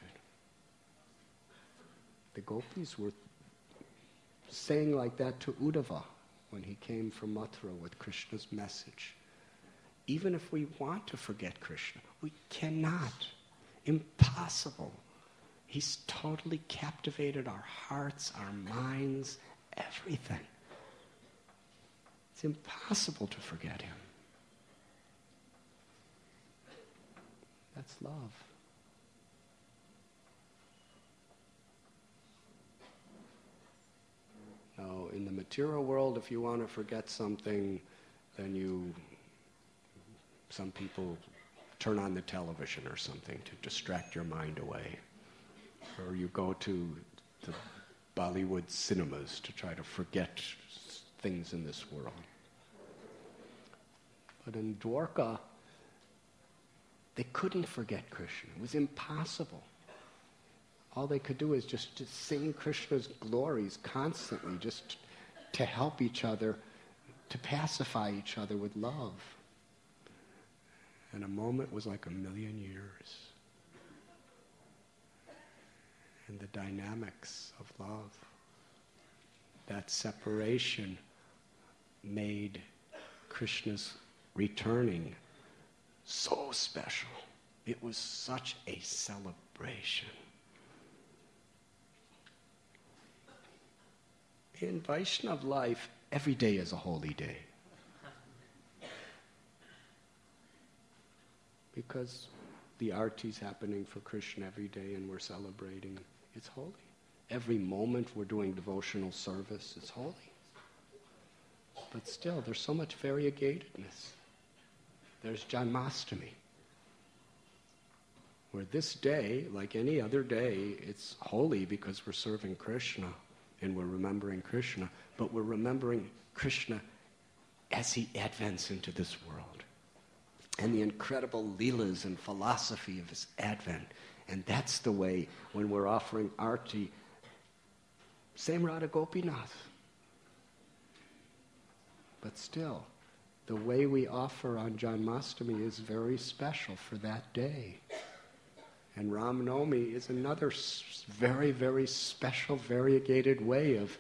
The gopis were saying like that to Uddhava when he came from Mathura with Krishna's message. Even if we want to forget Krishna, we cannot. Impossible. He's totally captivated our hearts, our minds, everything. It's impossible to forget him. That's love. Now, in the material world, if you want to forget something, then some people turn on the television or something to distract your mind away. Or you go to the Bollywood cinemas to try to forget things in this world. But in Dwarka, they couldn't forget Krishna. It was impossible. All they could do is just to sing Krishna's glories constantly, just to help each other, to pacify each other with love. And a moment was like 1,000,000 years. and the dynamics of love. That separation made Krishna's returning so special. It was such a celebration. In Vaishnav life, every day is a holy day. Because the arti's happening for Krishna every day and we're celebrating, it's holy. Every moment we're doing devotional service, it's holy. But still, there's so much variegatedness. There's Janmashtami, where this day, like any other day, it's holy because we're serving Krishna and we're remembering Krishna, but we're remembering Krishna as he advents into this world. And the incredible leelas and philosophy of his advent. And that's the way, when we're offering arti, same Radha Gopinath. But still, the way we offer on Janmashtami is very special for that day. And Ram Navami is another very, very special, variegated way of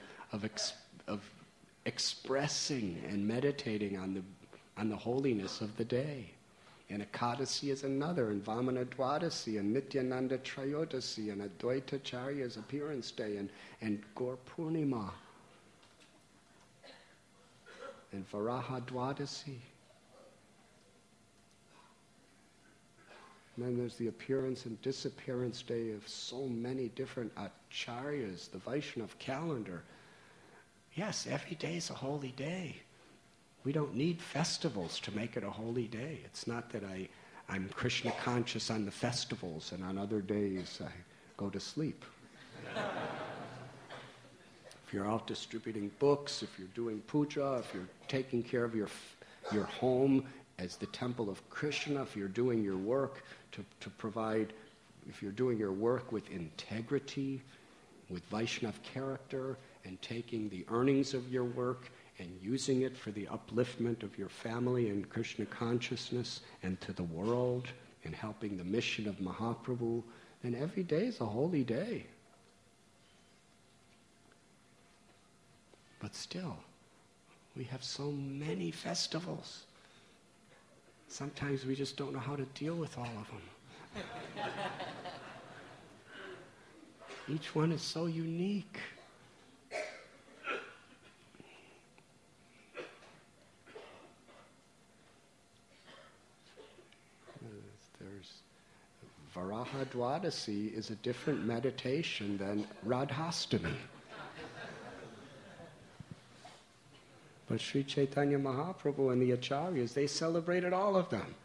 expressing and meditating on the holiness of the day. And Ekadasi is another, and Vamana Dwadasi, and Nityananda Trayodasi, and Advaita Charya's appearance day, and Gaur Purnima, and Varaha Dwadasi. And then there's the appearance and disappearance day of so many different acharyas, the Vaishnav calendar. Yes, every day is a holy day. We don't need festivals to make it a holy day. It's not that I'm Krishna conscious on the festivals and on other days I go to sleep. If you're out distributing books, if you're doing puja, if you're taking care of your home as the temple of Krishna, if you're doing your work to provide, if you're doing your work with integrity, with Vaishnav character, and taking the earnings of your work and using it for the upliftment of your family and Krishna consciousness and to the world and helping the mission of Mahaprabhu, then every day is a holy day. But still, we have so many festivals. Sometimes we just don't know how to deal with all of them. Each one is so unique. There's Varaha Dwadasi is a different meditation than Radhastami. But Sri Chaitanya Mahaprabhu and the Acharyas, they celebrated all of them.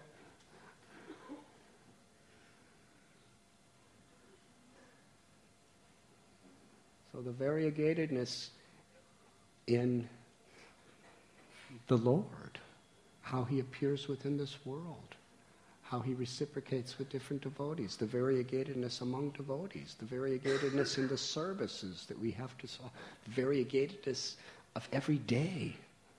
So the variegatedness in the Lord, how he appears within this world, how he reciprocates with different devotees, the variegatedness among devotees, the variegatedness in the services that we have to solve, the variegatedness of every day.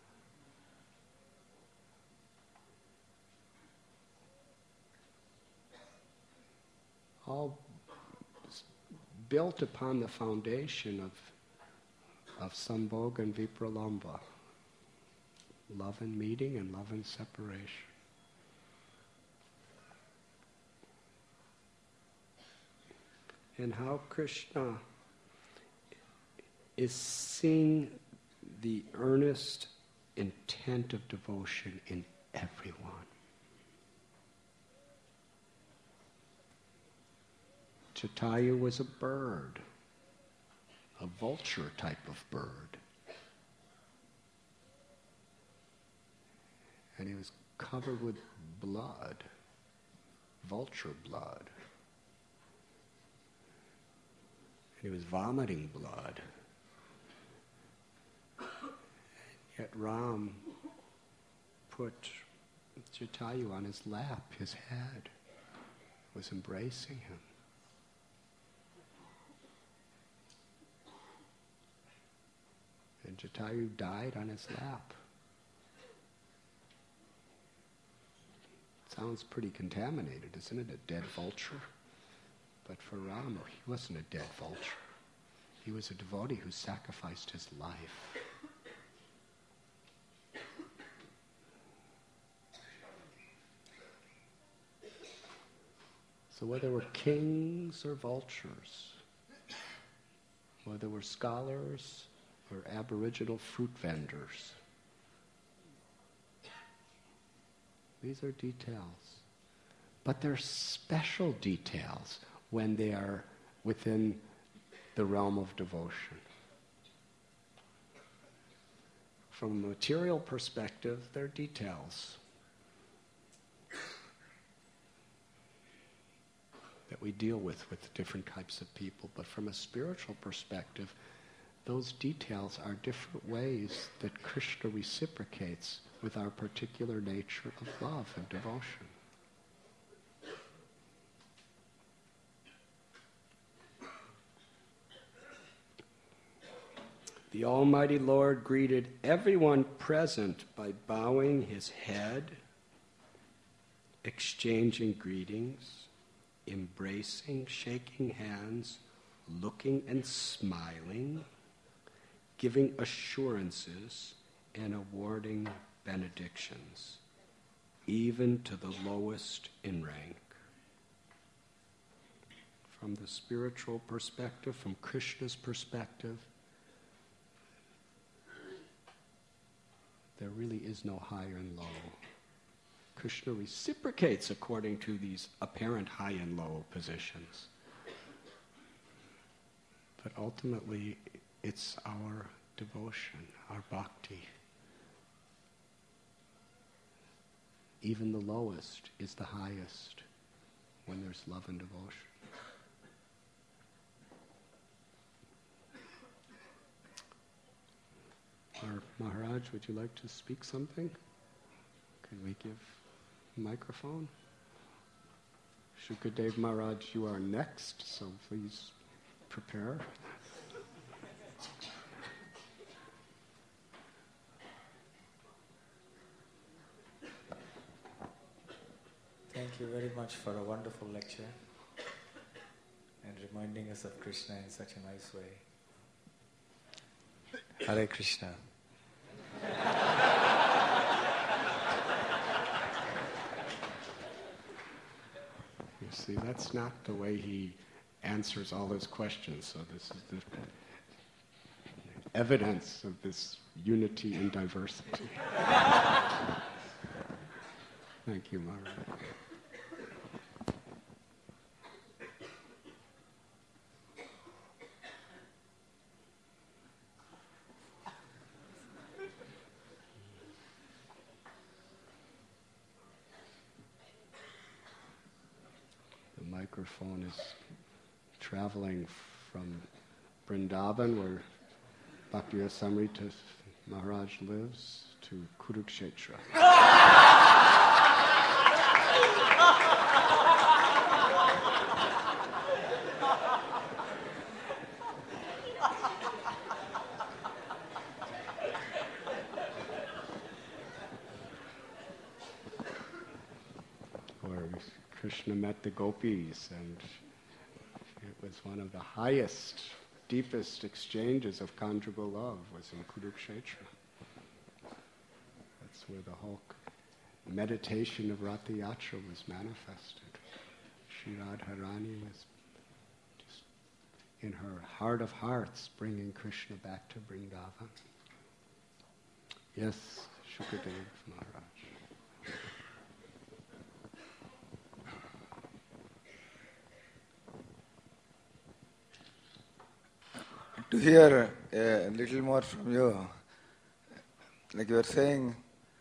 All built upon the foundation of Sambhoga and Vipralambha, love and meeting and love and separation. And how Krishna is seeing the earnest intent of devotion in everyone. Jatayu was a bird, a vulture type of bird. And he was covered with blood, vulture blood. And he was vomiting blood. And yet Ram put Jatayu on his lap, his head, was embracing him. And Jatayu died on his lap. Sounds pretty contaminated, isn't it? A dead vulture. But for Rama, he wasn't a dead vulture. He was a devotee who sacrificed his life. So whether we're kings or vultures, whether we're scholars or aboriginal fruit vendors, these are details. But they're special details when they are within the realm of devotion. From a material perspective, they're details that we deal with different types of people. But from a spiritual perspective, those details are different ways that Krishna reciprocates with our particular nature of love and devotion. The Almighty Lord greeted everyone present by bowing his head, exchanging greetings, embracing, shaking hands, looking and smiling, giving assurances, and awarding benedictions, even to the lowest in rank. From the spiritual perspective, from Krishna's perspective, there really is no higher and low. Krishna reciprocates according to these apparent high and low positions. But ultimately, it's our devotion, our bhakti. Even the lowest is the highest when there's love and devotion. Maharaj, would you like to speak something? Could we give a microphone? Shukadev Maharaj, you are next, so please prepare. Thank you very much for a wonderful lecture and reminding us of Krishna in such a nice way. Hare Krishna. You see, that's not the way he answers all his questions, so this is the evidence of this unity in diversity. Thank you, Maharaj. The microphone is traveling from Vrindavan, where Bhakti Rasamrita Maharaj lives, to Kurukshetra. Where Krishna met the gopis, and it was one of the highest, deepest exchanges of conjugal love was in Kurukshetra. That's where the whole meditation of Ratha Yatra was manifested. Shri Radharani was just in her heart of hearts bringing Krishna back to Vrindavan. Yes, Shukadev Maharaj. To hear a little more from you, like you were saying,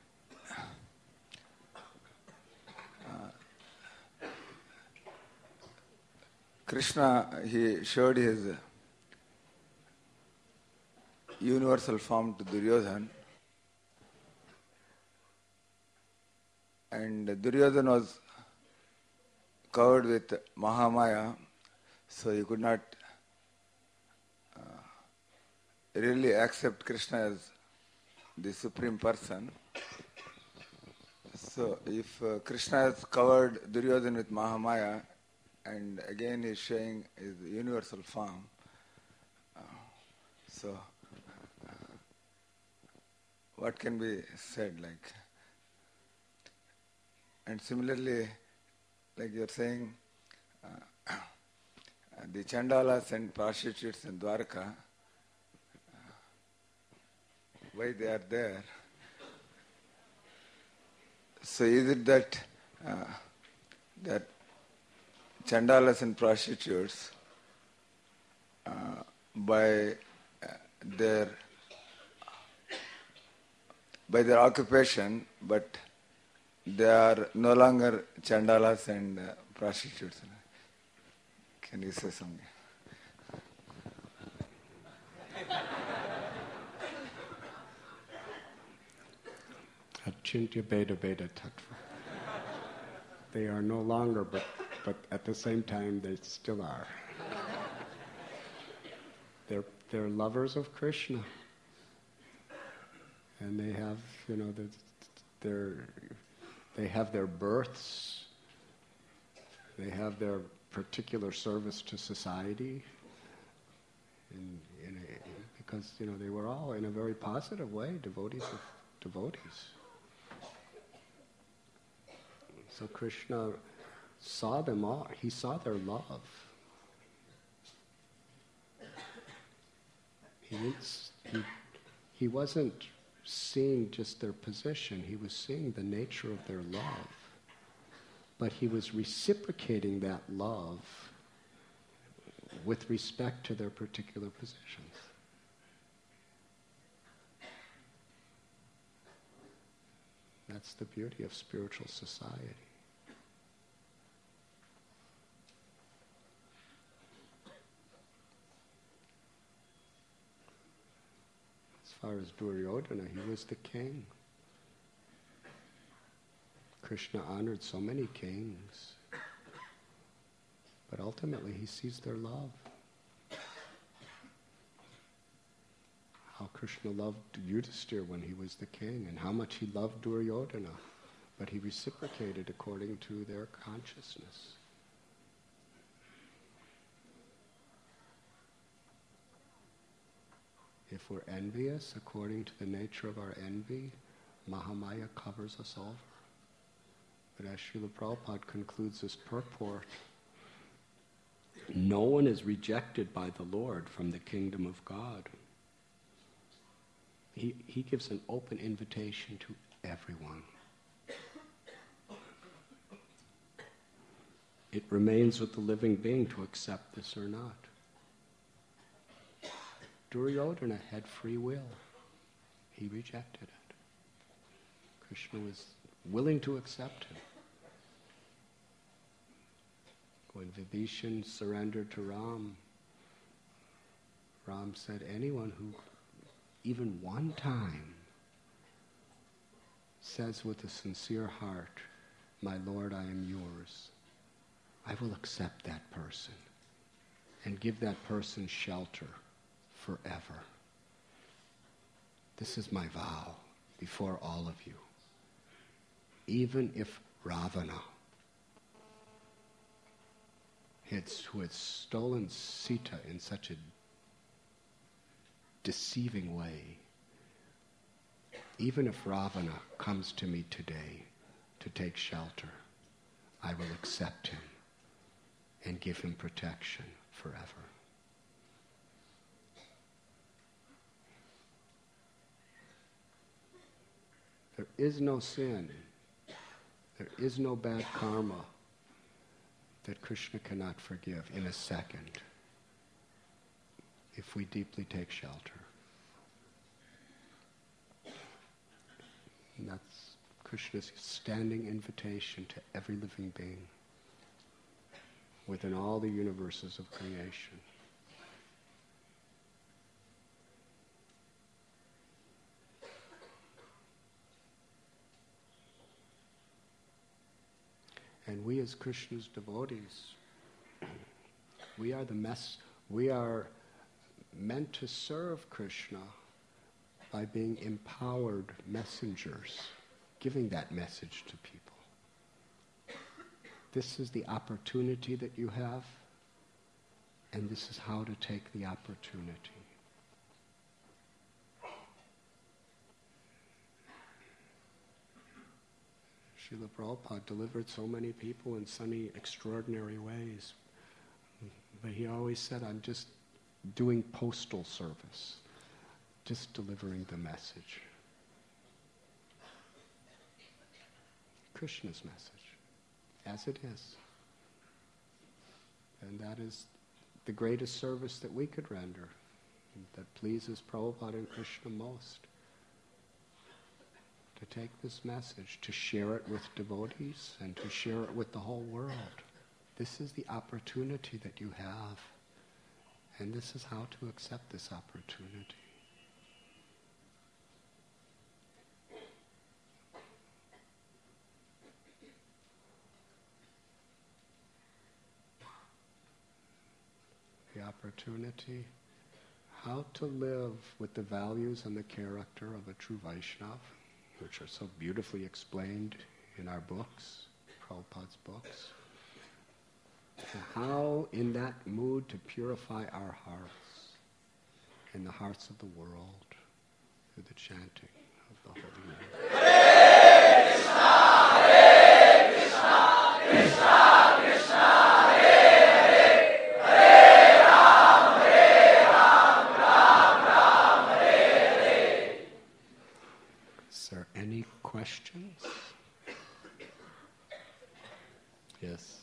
Krishna, he showed his universal form to Duryodhana, and Duryodhana was covered with Mahamaya, so he could not really accept Krishna as the supreme person. So if Krishna has covered Duryodhana with Mahamaya, and again is showing his universal form. So, what can be said like? And similarly, like you're saying, the Chandalas and prostitutes in Dwarka, why they are there? So is it that that Chandalas and prostitutes, by their occupation, but they are no longer Chandalas and prostitutes? Can you say something? Achintya Beda Beda Tattva. They are no longer, but at the same time they still are. They're lovers of Krishna, and they have, they have their births, they have their particular service to society, because they were all in a very positive way devotees of devotees. So Krishna saw them all. He saw their love. He wasn't seeing just their position. He was seeing the nature of their love. But he was reciprocating that love with respect to their particular positions. That's the beauty of spiritual society. As far as Duryodhana, he was the king. Krishna honored so many kings, but ultimately he sees their love. How Krishna loved Yudhisthira when he was the king, and how much he loved Duryodhana, but he reciprocated according to their consciousness. If we're envious, according to the nature of our envy, Mahamaya covers us over. But as Srila Prabhupada concludes this purport, no one is rejected by the Lord from the kingdom of God. He gives an open invitation to everyone. It remains with the living being to accept this or not. Duryodhana had free will. He rejected it. Krishna was willing to accept it. When Vibhishan surrendered to Ram, Ram said, anyone who even one time says with a sincere heart, my Lord, I am yours, I will accept that person and give that person shelter forever. This is my vow before all of you. Even if Ravana, who had stolen Sita in such a deceiving way, even if Ravana comes to me today to take shelter, I will accept him and give him protection forever. There is no sin, there is no bad karma that Krishna cannot forgive in a second if we deeply take shelter. And that's Krishna's standing invitation to every living being within all the universes of creation. And we as Krishna's devotees, we are meant to serve Krishna by being empowered messengers, giving that message to people. This is the opportunity that you have, and this is how to take the opportunity. Srila Prabhupada delivered so many people in so many extraordinary ways. But he always said, I'm just doing postal service, just delivering the message. Krishna's message, as it is. And that is the greatest service that we could render, that pleases Prabhupada and Krishna most. To take this message, to share it with devotees, and to share it with the whole world. This is the opportunity that you have, and this is how to accept this opportunity. The opportunity, how to live with the values and the character of a true Vaishnava, which are so beautifully explained in our books, Prabhupada's books. And how in that mood to purify our hearts and the hearts of the world through the chanting of the holy name. Hare Krishna, Hare Krishna, Krishna Krishna, Hare Hare, Hare Ram, Ram Ram, Hare Hare. Is there any questions? Yes.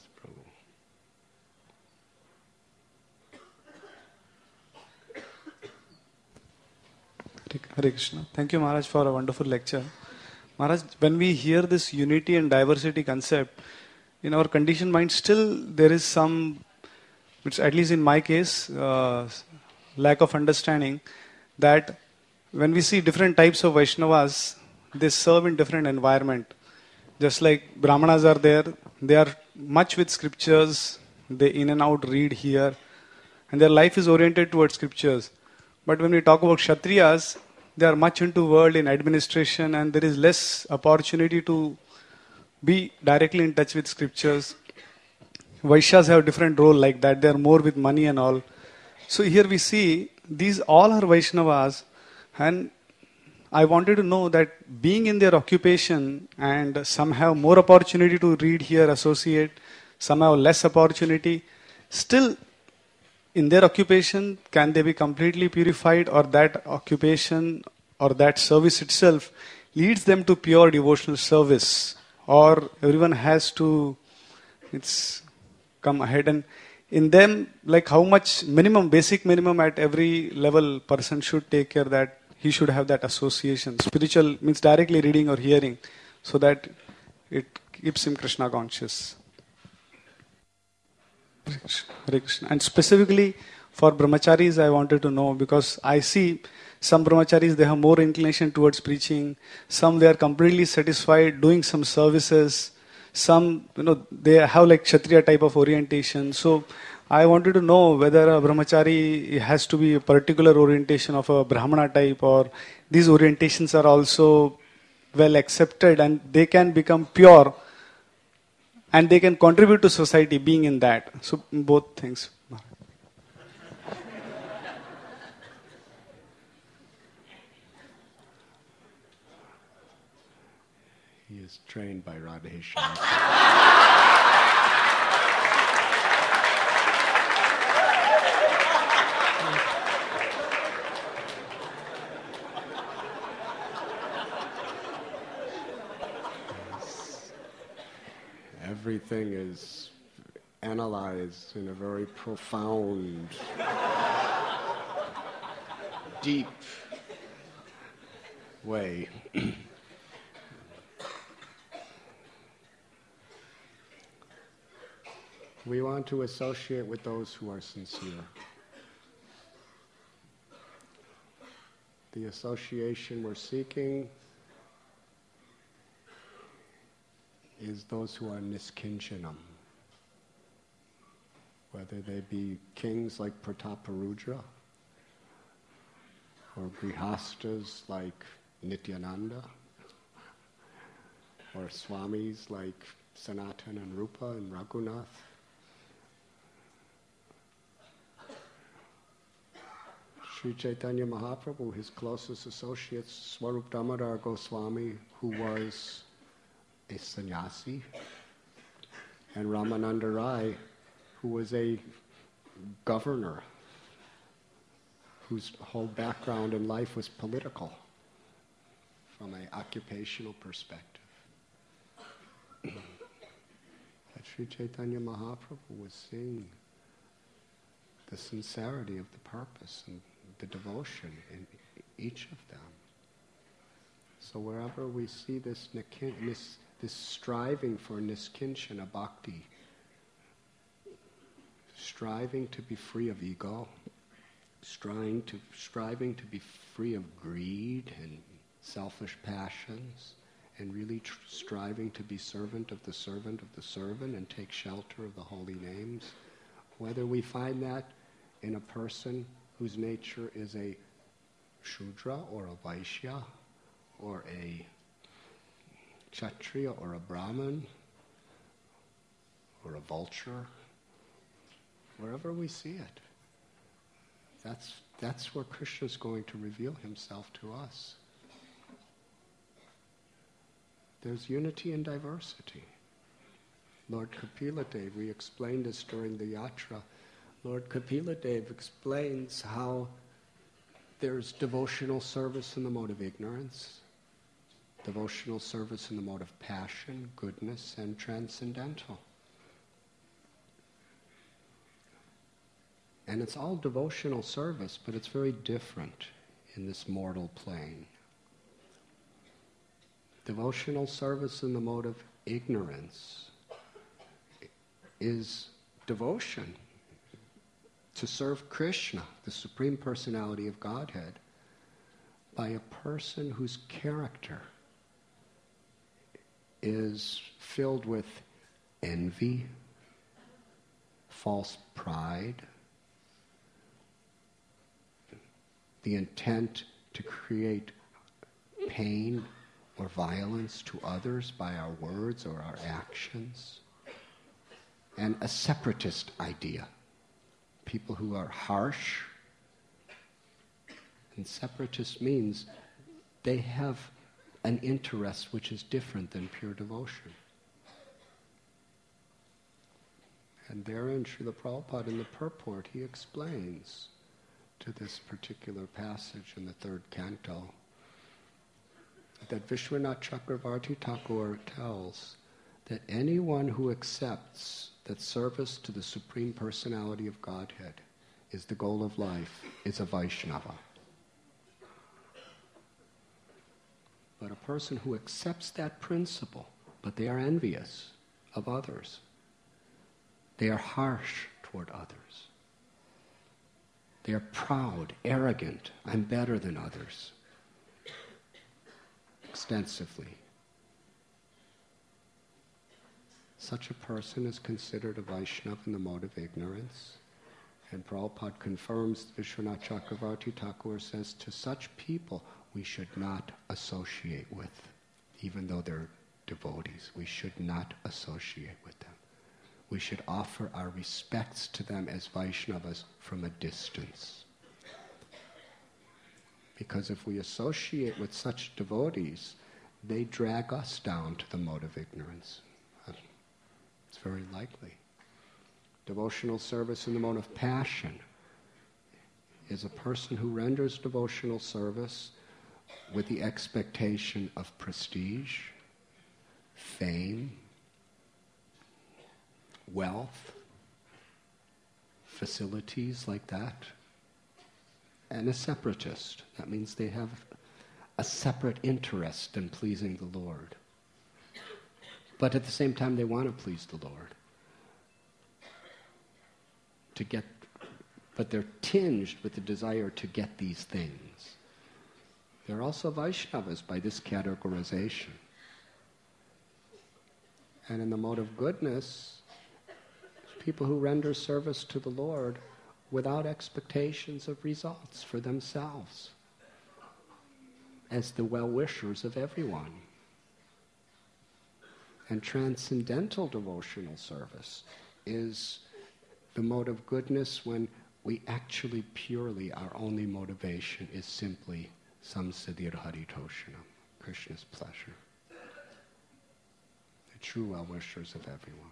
Hare Krishna. Thank you, Maharaj, for a wonderful lecture. Maharaj, when we hear this unity and diversity concept, in our conditioned mind, still there is some, which at least in my case, lack of understanding that when we see different types of Vaishnavas, they serve in different environment. Just like Brahmanas are there, they are much with scriptures, they in and out read here, and their life is oriented towards scriptures. But when we talk about Kshatriyas, they are much into world in administration, and there is less opportunity to be directly in touch with scriptures. Vaishyas have different role like that. They are more with money and all. So here we see these all are Vaishnavas, and I wanted to know that being in their occupation and some have more opportunity to read here, associate, some have less opportunity, still in their occupation, can they be completely purified, or that occupation or that service itself leads them to pure devotional service? Or everyone has to come ahead, and in them, like how much minimum, basic minimum at every level person should take care that he should have that association. Spiritual means directly reading or hearing, so that it keeps him Krishna conscious. Hare Krishna. And specifically for brahmacharis, I wanted to know, because I see some brahmacharis, they have more inclination towards preaching. Some, they are completely satisfied doing some services. Some, they have like Kshatriya type of orientation. So I wanted to know whether a brahmachari has to be a particular orientation of a brahmana type, or these orientations are also well accepted and they can become pure and they can contribute to society being in that. So both things. He is trained by Radhesham. Everything is analyzed in a very profound, deep way. We want to associate with those who are sincere. The association we're seeking is those who are niskinchanam, whether they be kings like Prataparudra, or grihastas like Nityananda, or swamis like Sanatana and Rupa and Raghunath. Sri Chaitanya Mahaprabhu, his closest associates, Swarup Damodar Goswami, who was a sannyasi, and Ramananda Rai, who was a governor, whose whole background in life was political from an occupational perspective. But Sri Chaitanya Mahaprabhu was seeing the sincerity of the purpose and the devotion in each of them. So wherever we see this striving for niskinchana bhakti, striving to be free of ego, striving to be free of greed and selfish passions, and really striving to be servant of the servant of the servant and take shelter of the holy names, whether we find that in a person whose nature is a Shudra or a Vaishya or a Kshatriya or a Brahmin or a vulture, wherever we see it, that's where Krishna is going to reveal himself to us. There's unity and diversity. Lord Kapila Dev, we explained this during the yatra. Lord Kapila Dev explains how there's devotional service in the mode of ignorance, devotional service in the mode of passion, goodness, and transcendental. And it's all devotional service, but it's very different in this mortal plane. Devotional service in the mode of ignorance is devotion to serve Krishna, the Supreme Personality of Godhead, by a person whose character is filled with envy, false pride, the intent to create pain or violence to others by our words or our actions, and a separatist idea. People who are harsh, and separatist means they have an interest which is different than pure devotion. And therein, Srila Prabhupada, in the purport, he explains to this particular passage in the third canto that Vishwanath Chakravarti Thakur tells that anyone who accepts that service to the Supreme Personality of Godhead is the goal of life is a Vaishnava. But a person who accepts that principle, but they are envious of others, they are harsh toward others, they are proud, arrogant, I'm better than others, extensively. Such a person is considered a Vaishnava in the mode of ignorance. And Prabhupada confirms, Vishwanath Chakravarti Thakur says, to such people we should not associate with. Even though they're devotees, we should not associate with them. We should offer our respects to them as Vaishnavas from a distance. Because if we associate with such devotees, they drag us down to the mode of ignorance. It's very likely. Devotional service in the mode of passion is a person who renders devotional service with the expectation of prestige, fame, wealth, facilities like that, and a separatist. That means they have a separate interest in pleasing the Lord. But at the same time, they want to please the Lord. But they're tinged with the desire to get these things. They're also Vaishnavas by this categorization. And in the mode of goodness, people who render service to the Lord without expectations of results for themselves, as the well-wishers of everyone. And transcendental devotional service is the mode of goodness when we actually purely, our only motivation is simply samsiddhir haritoshanam, Krishna's pleasure. The true well-wishers of everyone.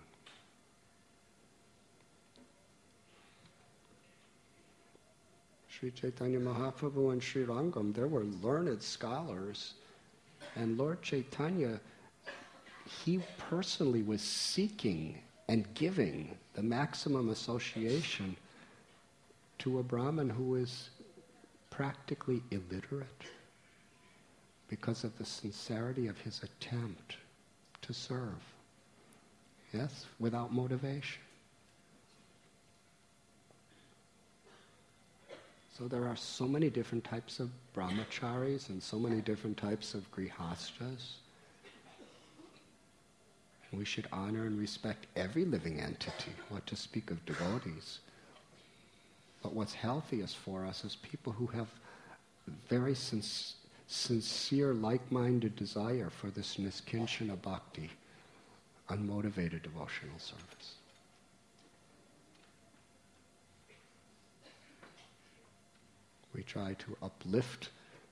Sri Chaitanya Mahaprabhu and Sri Rangam, there were learned scholars, and Lord Chaitanya, he personally was seeking and giving the maximum association to a Brahmin who is practically illiterate because of the sincerity of his attempt to serve. Yes, without motivation. So there are so many different types of brahmacharis and so many different types of grihastas. And we should honor and respect every living entity, what to speak of devotees. But what's healthiest for us is people who have very sincere, like-minded desire for this niskinchana bhakti, unmotivated devotional service. We try to uplift.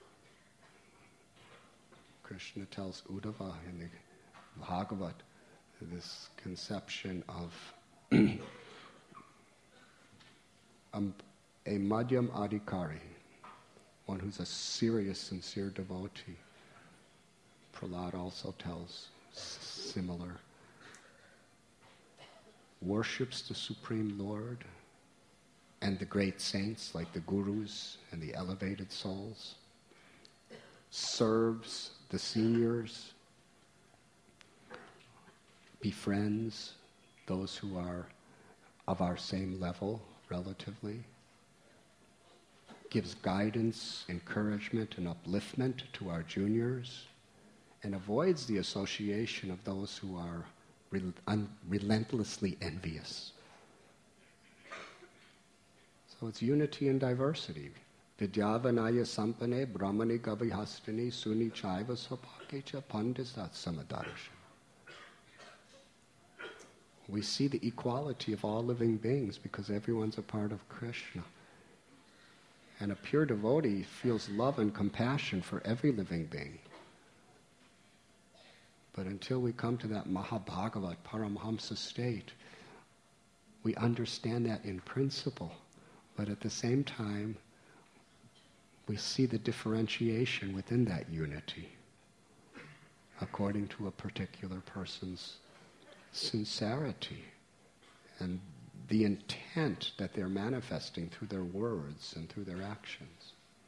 Krishna tells Uddhava in the Bhagavad this conception of a madhyam adhikari, one who's a serious, sincere devotee. Prahlad also tells similar. Worships the Supreme Lord and the great saints like the gurus and the elevated souls. Serves the seniors. Befriends those who are of our same level, relatively. Gives guidance, encouragement, and upliftment to our juniors. And avoids the association of those who are relentlessly envious. So it's unity and diversity. Vidyavanaya sampane brahmani gavihastini suni chaiva sopakecha pandisat samadarshan. We see the equality of all living beings because everyone's a part of Krishna. And a pure devotee feels love and compassion for every living being. But until we come to that Mahabhagavat, Paramhamsa state, we understand that in principle. But at the same time, we see the differentiation within that unity according to a particular person's sincerity and the intent that they're manifesting through their words and through their actions.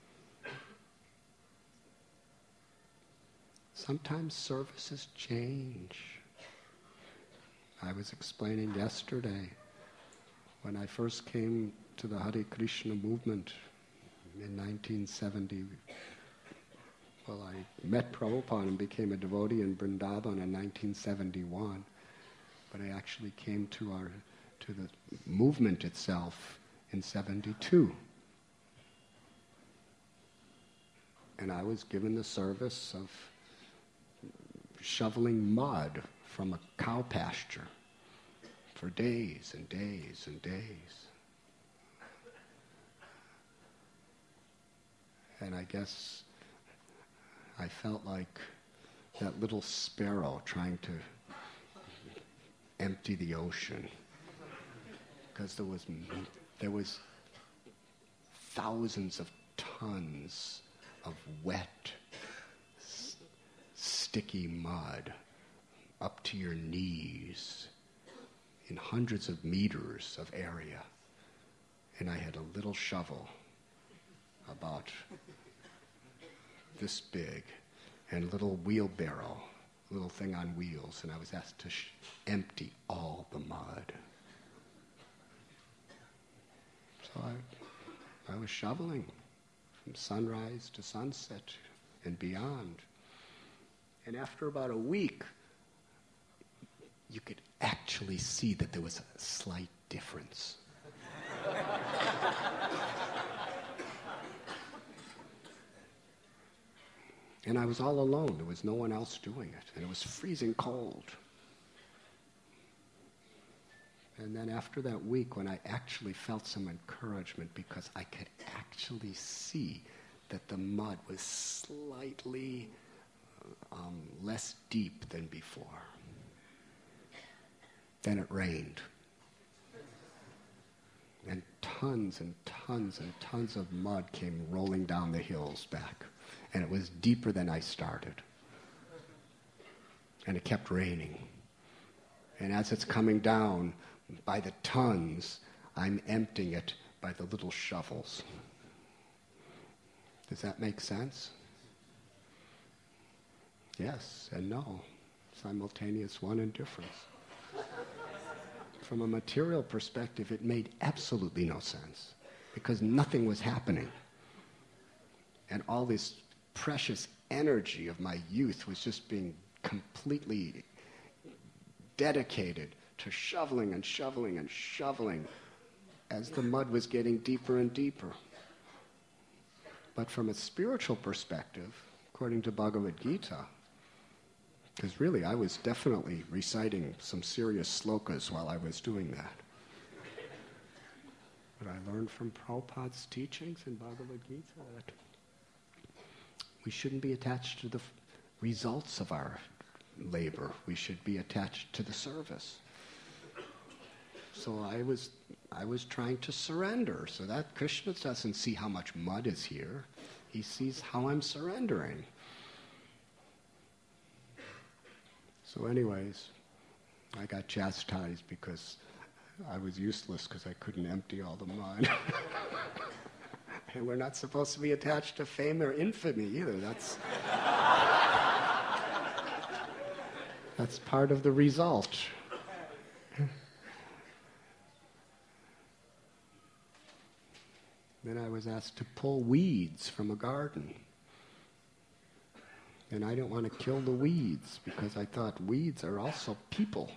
Sometimes services change. I was explaining yesterday when I first came to the Hare Krishna movement in 1970. Well, I met Prabhupada and became a devotee in Vrindavan in 1971. But I actually came to the movement itself in 72. And I was given the service of shoveling mud from a cow pasture for days and days and days. And I guess I felt like that little sparrow trying to empty the ocean, because there was thousands of tons of wet, sticky mud up to your knees in hundreds of meters of area, and I had a little shovel about this big and a little wheelbarrow, little thing on wheels, and I was asked to empty all the mud. So I was shoveling from sunrise to sunset and beyond. And after about a week, you could actually see that there was a slight difference. And I was all alone. There was no one else doing it. And it was freezing cold. And then after that week, when I actually felt some encouragement because I could actually see that the mud was slightly less deep than before, then it rained. And tons and tons and tons of mud came rolling down the hills back. And it was deeper than I started. And it kept raining. And as it's coming down by the tons, I'm emptying it by the little shovels. Does that make sense? Yes and no. Simultaneous one and difference. From a material perspective, it made absolutely no sense because nothing was happening. And all this precious energy of my youth was just being completely dedicated to shoveling and shoveling and shoveling as the mud was getting deeper and deeper. But from a spiritual perspective, according to Bhagavad Gita, because really I was definitely reciting some serious slokas while I was doing that. But I learned from Prabhupada's teachings in Bhagavad Gita that we shouldn't be attached to the results of our labor. We should be attached to the service. So I was trying to surrender so that Krishna doesn't see how much mud is here. He sees how I'm surrendering. So anyways, I got chastised because I was useless because I couldn't empty all the mud. And we're not supposed to be attached to fame or infamy either. That's part of the result. Then I was asked to pull weeds from a garden. And I didn't want to kill the weeds because I thought weeds are also people.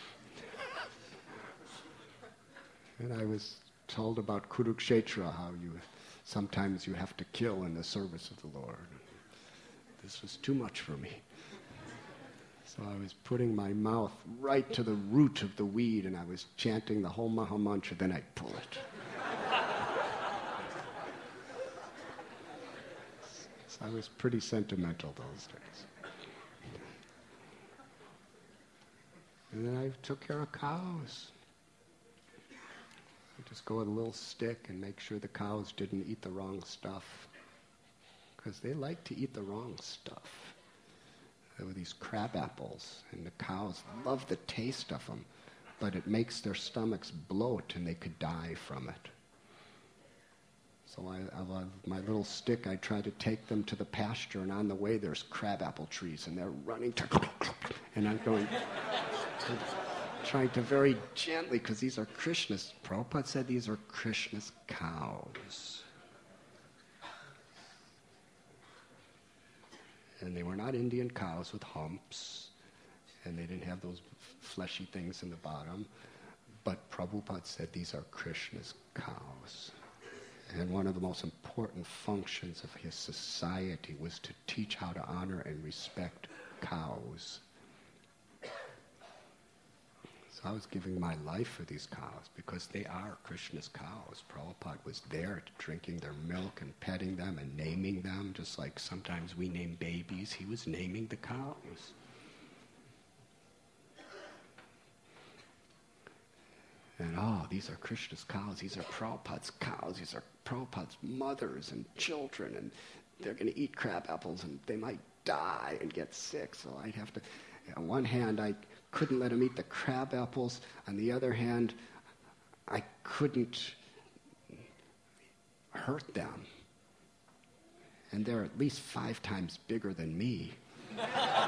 And I was told about Kurukshetra, how sometimes you have to kill in the service of the Lord. This was too much for me. So I was putting my mouth right to the root of the weed and I was chanting the whole Maha Mantra, then I'd pull it. I was pretty sentimental those days. And then I took care of cows. I just go with a little stick and make sure the cows didn't eat the wrong stuff. Because they like to eat the wrong stuff. There were these crab apples, and the cows love the taste of them, but it makes their stomachs bloat and they could die from it. So my little stick, I try to take them to the pasture, and on the way there's crabapple trees, and they're running and I'm going, trying to very gently, because these are Krishna's. Prabhupada said these are Krishna's cows. And they were not Indian cows with humps, and they didn't have those fleshy things in the bottom, but Prabhupada said these are Krishna's cows. And one of the most important functions of his society was to teach how to honor and respect cows. So I was giving my life for these cows because they are Krishna's cows. Prabhupada was there drinking their milk and petting them and naming them, just like sometimes we name babies. He was naming the cows. And these are Krishna's cows, these are Prabhupada's cows, these are Prabhupada's mothers and children, and they're going to eat crab apples and they might die and get sick. So I'd have to, on one hand, I couldn't let them eat the crab apples. On the other hand, I couldn't hurt them. And they're at least 5 times bigger than me. Do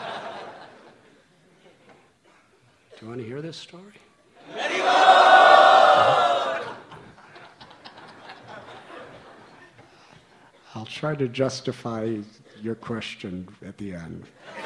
you want to hear this story? I'll try to justify your question at the end.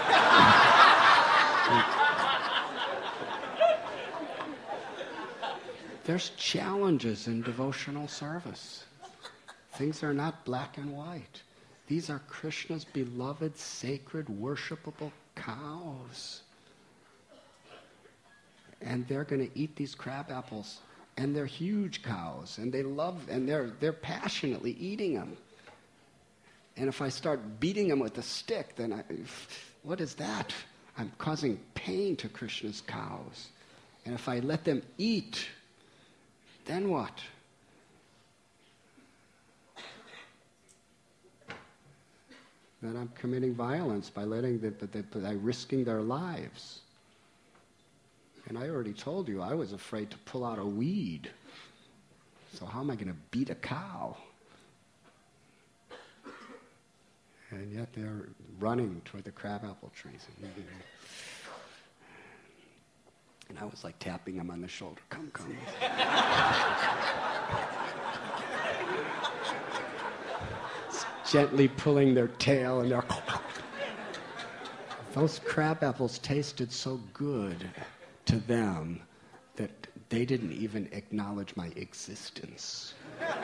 There's challenges in devotional service. Things are not black and white. These are Krishna's beloved, sacred, worshipable cows. and they're going to eat these crab apples, and they're huge cows, and they love, and they're passionately eating them. And if I start beating them with a stick, then what is that? I'm causing pain to Krishna's cows. And if I let them eat, then what? Then I'm committing violence by by risking their lives. And I already told you I was afraid to pull out a weed. So how am I going to beat a cow? And yet they're running toward the crabapple trees. And I was like tapping them on the shoulder. Come, come. Gently pulling their tail, and those crab apples tasted so good to them that they didn't even acknowledge my existence.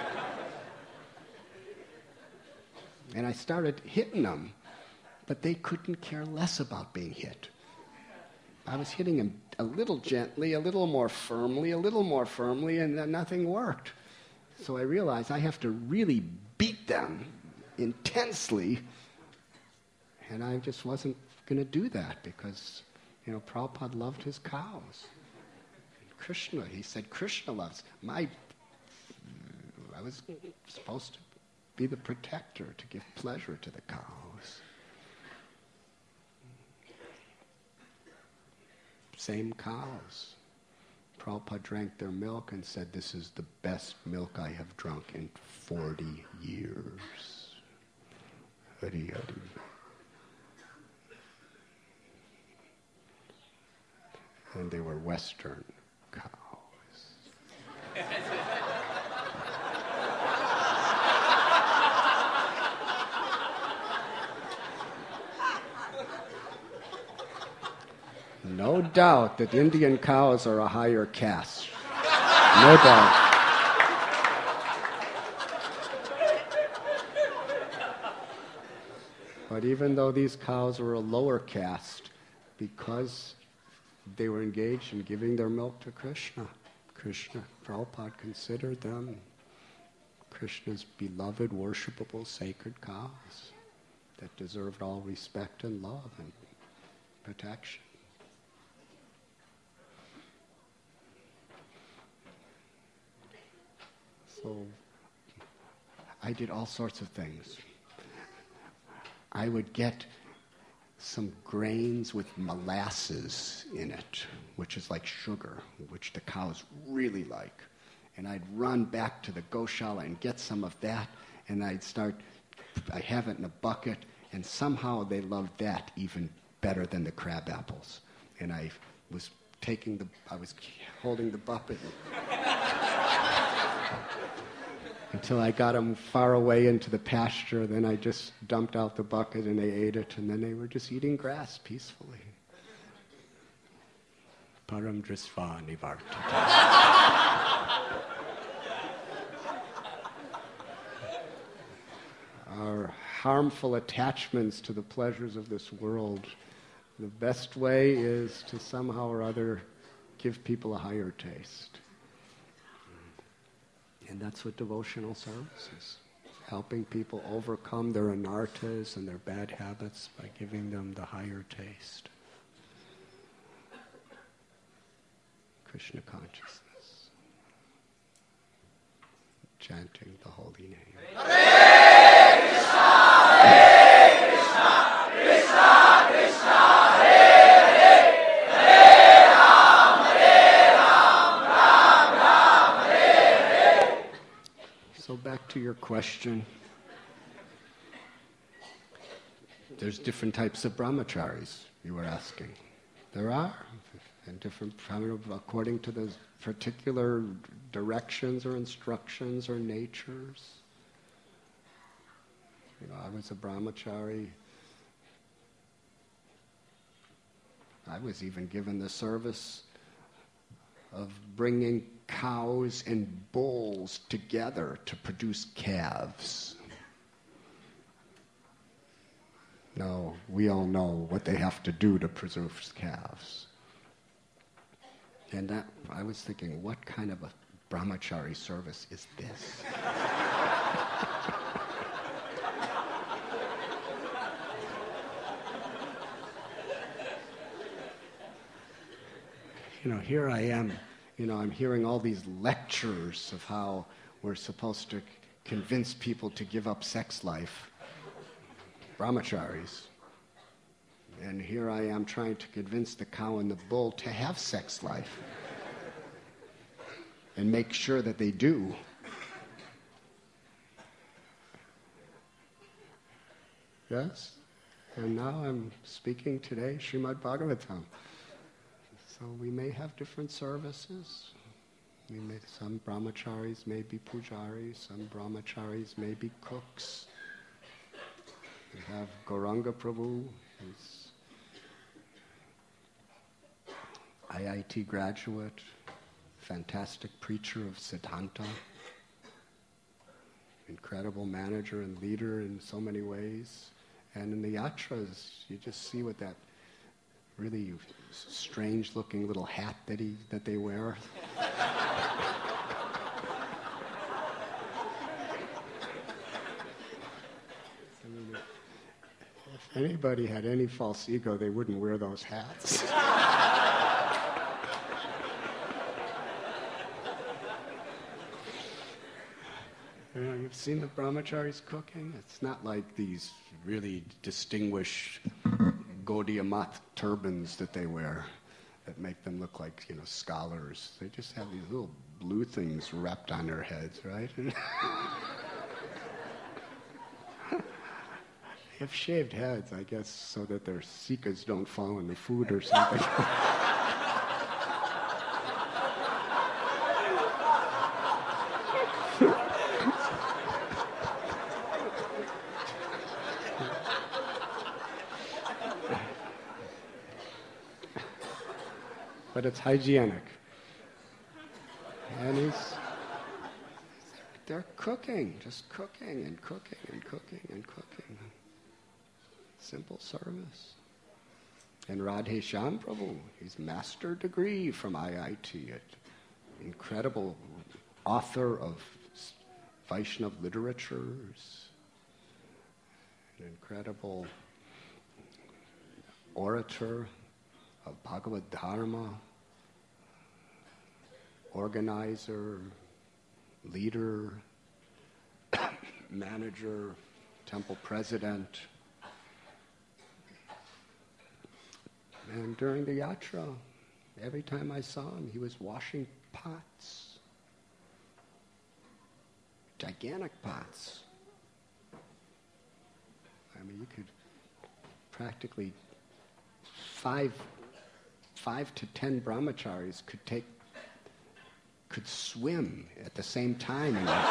And I started hitting them, but they couldn't care less about being hit. I was hitting them a little gently, a little more firmly, and then nothing worked. So I realized I have to really beat them intensely, and I just wasn't going to do that because, Prabhupada loved his cows. And Krishna, he said, Krishna loves. I was supposed to be the protector, to give pleasure to the cows. Same cows. Prabhupada drank their milk and said, this is the best milk I have drunk in 40 years. Hari Hari. And they were Western cows. No doubt that Indian cows are a higher caste. No doubt. But even though these cows were a lower caste, because they were engaged in giving their milk to Krishna, Prabhupada considered them Krishna's beloved, worshipable, sacred cows that deserved all respect and love and protection. So I did all sorts of things. I would get some grains with molasses in it, which is like sugar, which the cows really like. And I'd run back to the Goshala and get some of that, and I have it in a bucket, and somehow they loved that even better than the crab apples. And I was holding the bucket until I got them far away into the pasture. Then I just dumped out the bucket and they ate it, and then they were just eating grass peacefully. Param drisva nivartata. Our harmful attachments to the pleasures of this world, the best way is to somehow or other give people a higher taste. And that's what devotional service is. Helping people overcome their anarthas and their bad habits by giving them the higher taste. Krishna consciousness. Chanting the holy name. Hare Krishna, Hare Krishna, Krishna Krishna, Hare Hare, Hare Ram, Ram Ram, Hare Hare. So back to your question. There's different types of brahmacharis, you were asking. There are, and different, according to the particular directions or instructions or natures. I was a brahmachari. I was even given the service of bringing cows and bulls together to produce calves. Now, we all know what they have to do to produce calves. And that, I was thinking, what kind of a brahmachari service is this? Here I am, I'm hearing all these lectures of how we're supposed to convince people to give up sex life, brahmacharis. And here I am trying to convince the cow and the bull to have sex life and make sure that they do. Yes? And now I'm speaking today Srimad Bhagavatam. So we may have different services. Some brahmacharis may be pujaris, some brahmacharis may be cooks. We have Gauranga Prabhu, who's IIT graduate, fantastic preacher of Siddhanta, incredible manager and leader in so many ways. And in the yatras, you just see what that really strange-looking little hat that they wear. If anybody had any false ego, they wouldn't wear those hats. You've seen the brahmacharis cooking? It's not like these really distinguished Gaudiya Math turbans that they wear that make them look like, scholars. They just have these little blue things wrapped on their heads, right? They have shaved heads, I guess, so that their sikas don't fall in the food or something. But it's hygienic. And they're cooking, just cooking and cooking and cooking and cooking. Simple service. And Radhe Shyam Prabhu, he's master degree from IIT, incredible author of Vaishnava literatures, an incredible orator of Bhagavad Dharma, organizer, leader, manager, temple president. And during the yatra, every time I saw him, he was washing pots. Gigantic pots. I mean, you could practically five to 10 brahmacharis could swim at the same time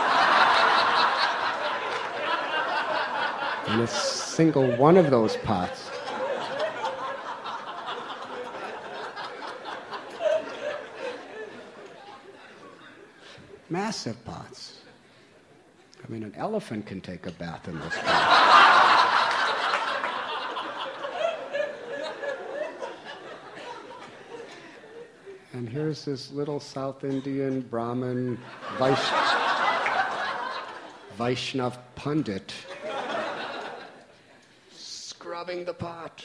in a single one of those pots. Massive pots. I mean, an elephant can take a bath in this pot. And here's this little South Indian Brahmin Vaishnav Pandit scrubbing the pot.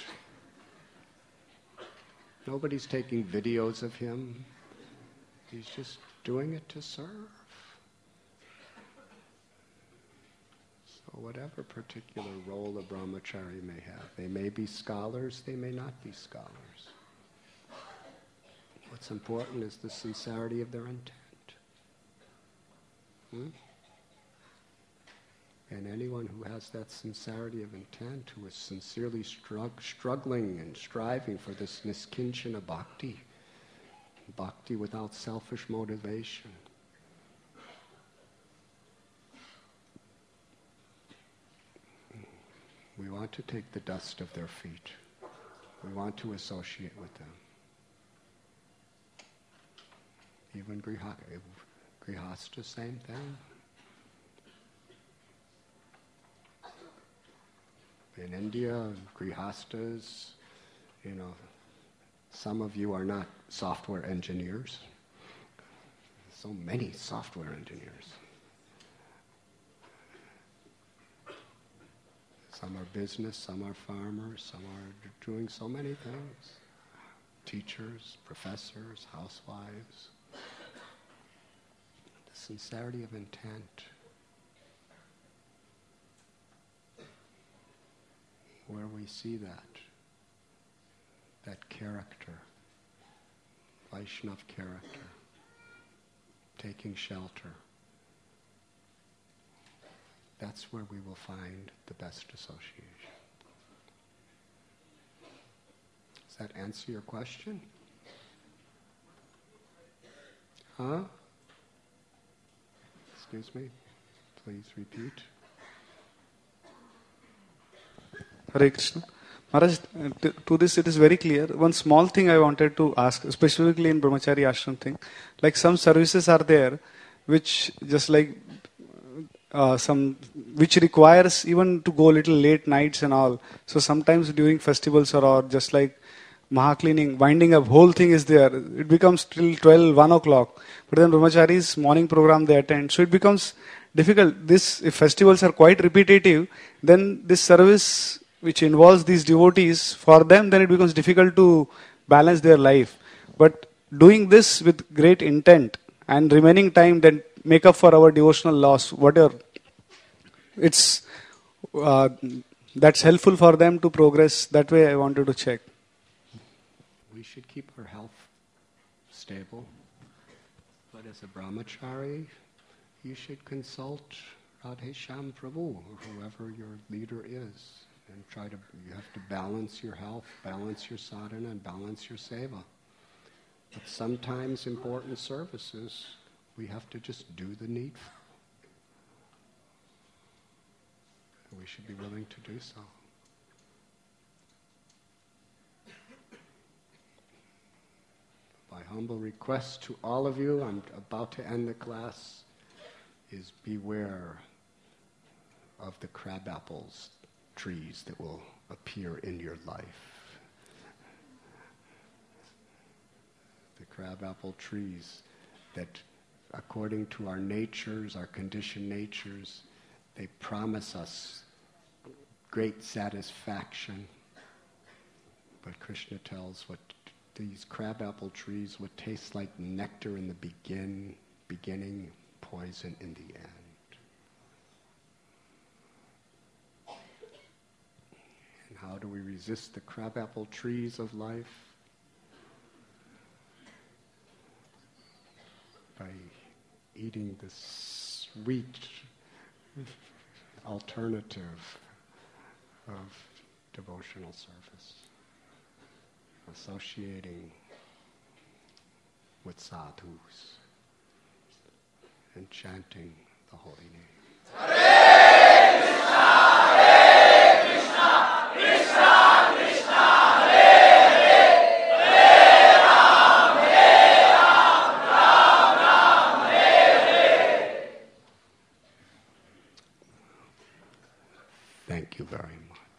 Nobody's taking videos of him. He's just doing it to serve. So whatever particular role a brahmachari may have, they may be scholars, they may not be scholars. What's important is the sincerity of their intent. And anyone who has that sincerity of intent, who is sincerely struggling and striving for this niskinchana bhakti, bhakti without selfish motivation, we want to take the dust of their feet. We want to associate with them. Even grihasta, same thing. In India, grihastas, some of you are not software engineers. So many software engineers. Some are business, some are farmers, some are doing so many things. Teachers, professors, housewives. The sincerity of intent. Where we see that character, Vaishnav character, taking shelter, that's where we will find the best association. Does that answer your question? Huh? Excuse me? Please repeat. Hare Krishna. Maharaj, to this it is very clear. One small thing I wanted to ask, specifically in Brahmachari ashram thing, like some services are there, which just like which requires even to go a little late nights and all. So sometimes during festivals or just like Maha cleaning, winding up, whole thing is there. It becomes till 12, 1 o'clock. But then Brahmachari's morning program they attend. So it becomes difficult. If festivals are quite repetitive, then this service which involves these devotees, for them then it becomes difficult to balance their life. But doing this with great intent and remaining time then make up for our devotional loss, whatever, it's that's helpful for them to progress. That way I wanted to check. We should keep our health stable, but as a brahmachari, you should consult Radhesham Prabhu, or whoever your leader is, and you have to balance your health, balance your sadhana, and balance your seva. But sometimes important services, we have to just do the needful. We should be willing to do so. My humble request to all of you, I'm about to end the class, is beware of the crabapples trees that will appear in your life. The crabapple trees that, according to our natures, our conditioned natures, they promise us great satisfaction. But Krishna tells what these crabapple trees would taste like nectar in the beginning, poison in the end. And how do we resist the crabapple trees of life? By eating the sweet alternative of devotional service, associating with sadhus and chanting the holy name. Hare Krishna, Hare Krishna, Krishna Krishna, Hare Hare, Hare Ram, Ram Ram, Hare Hare. Thank you very much.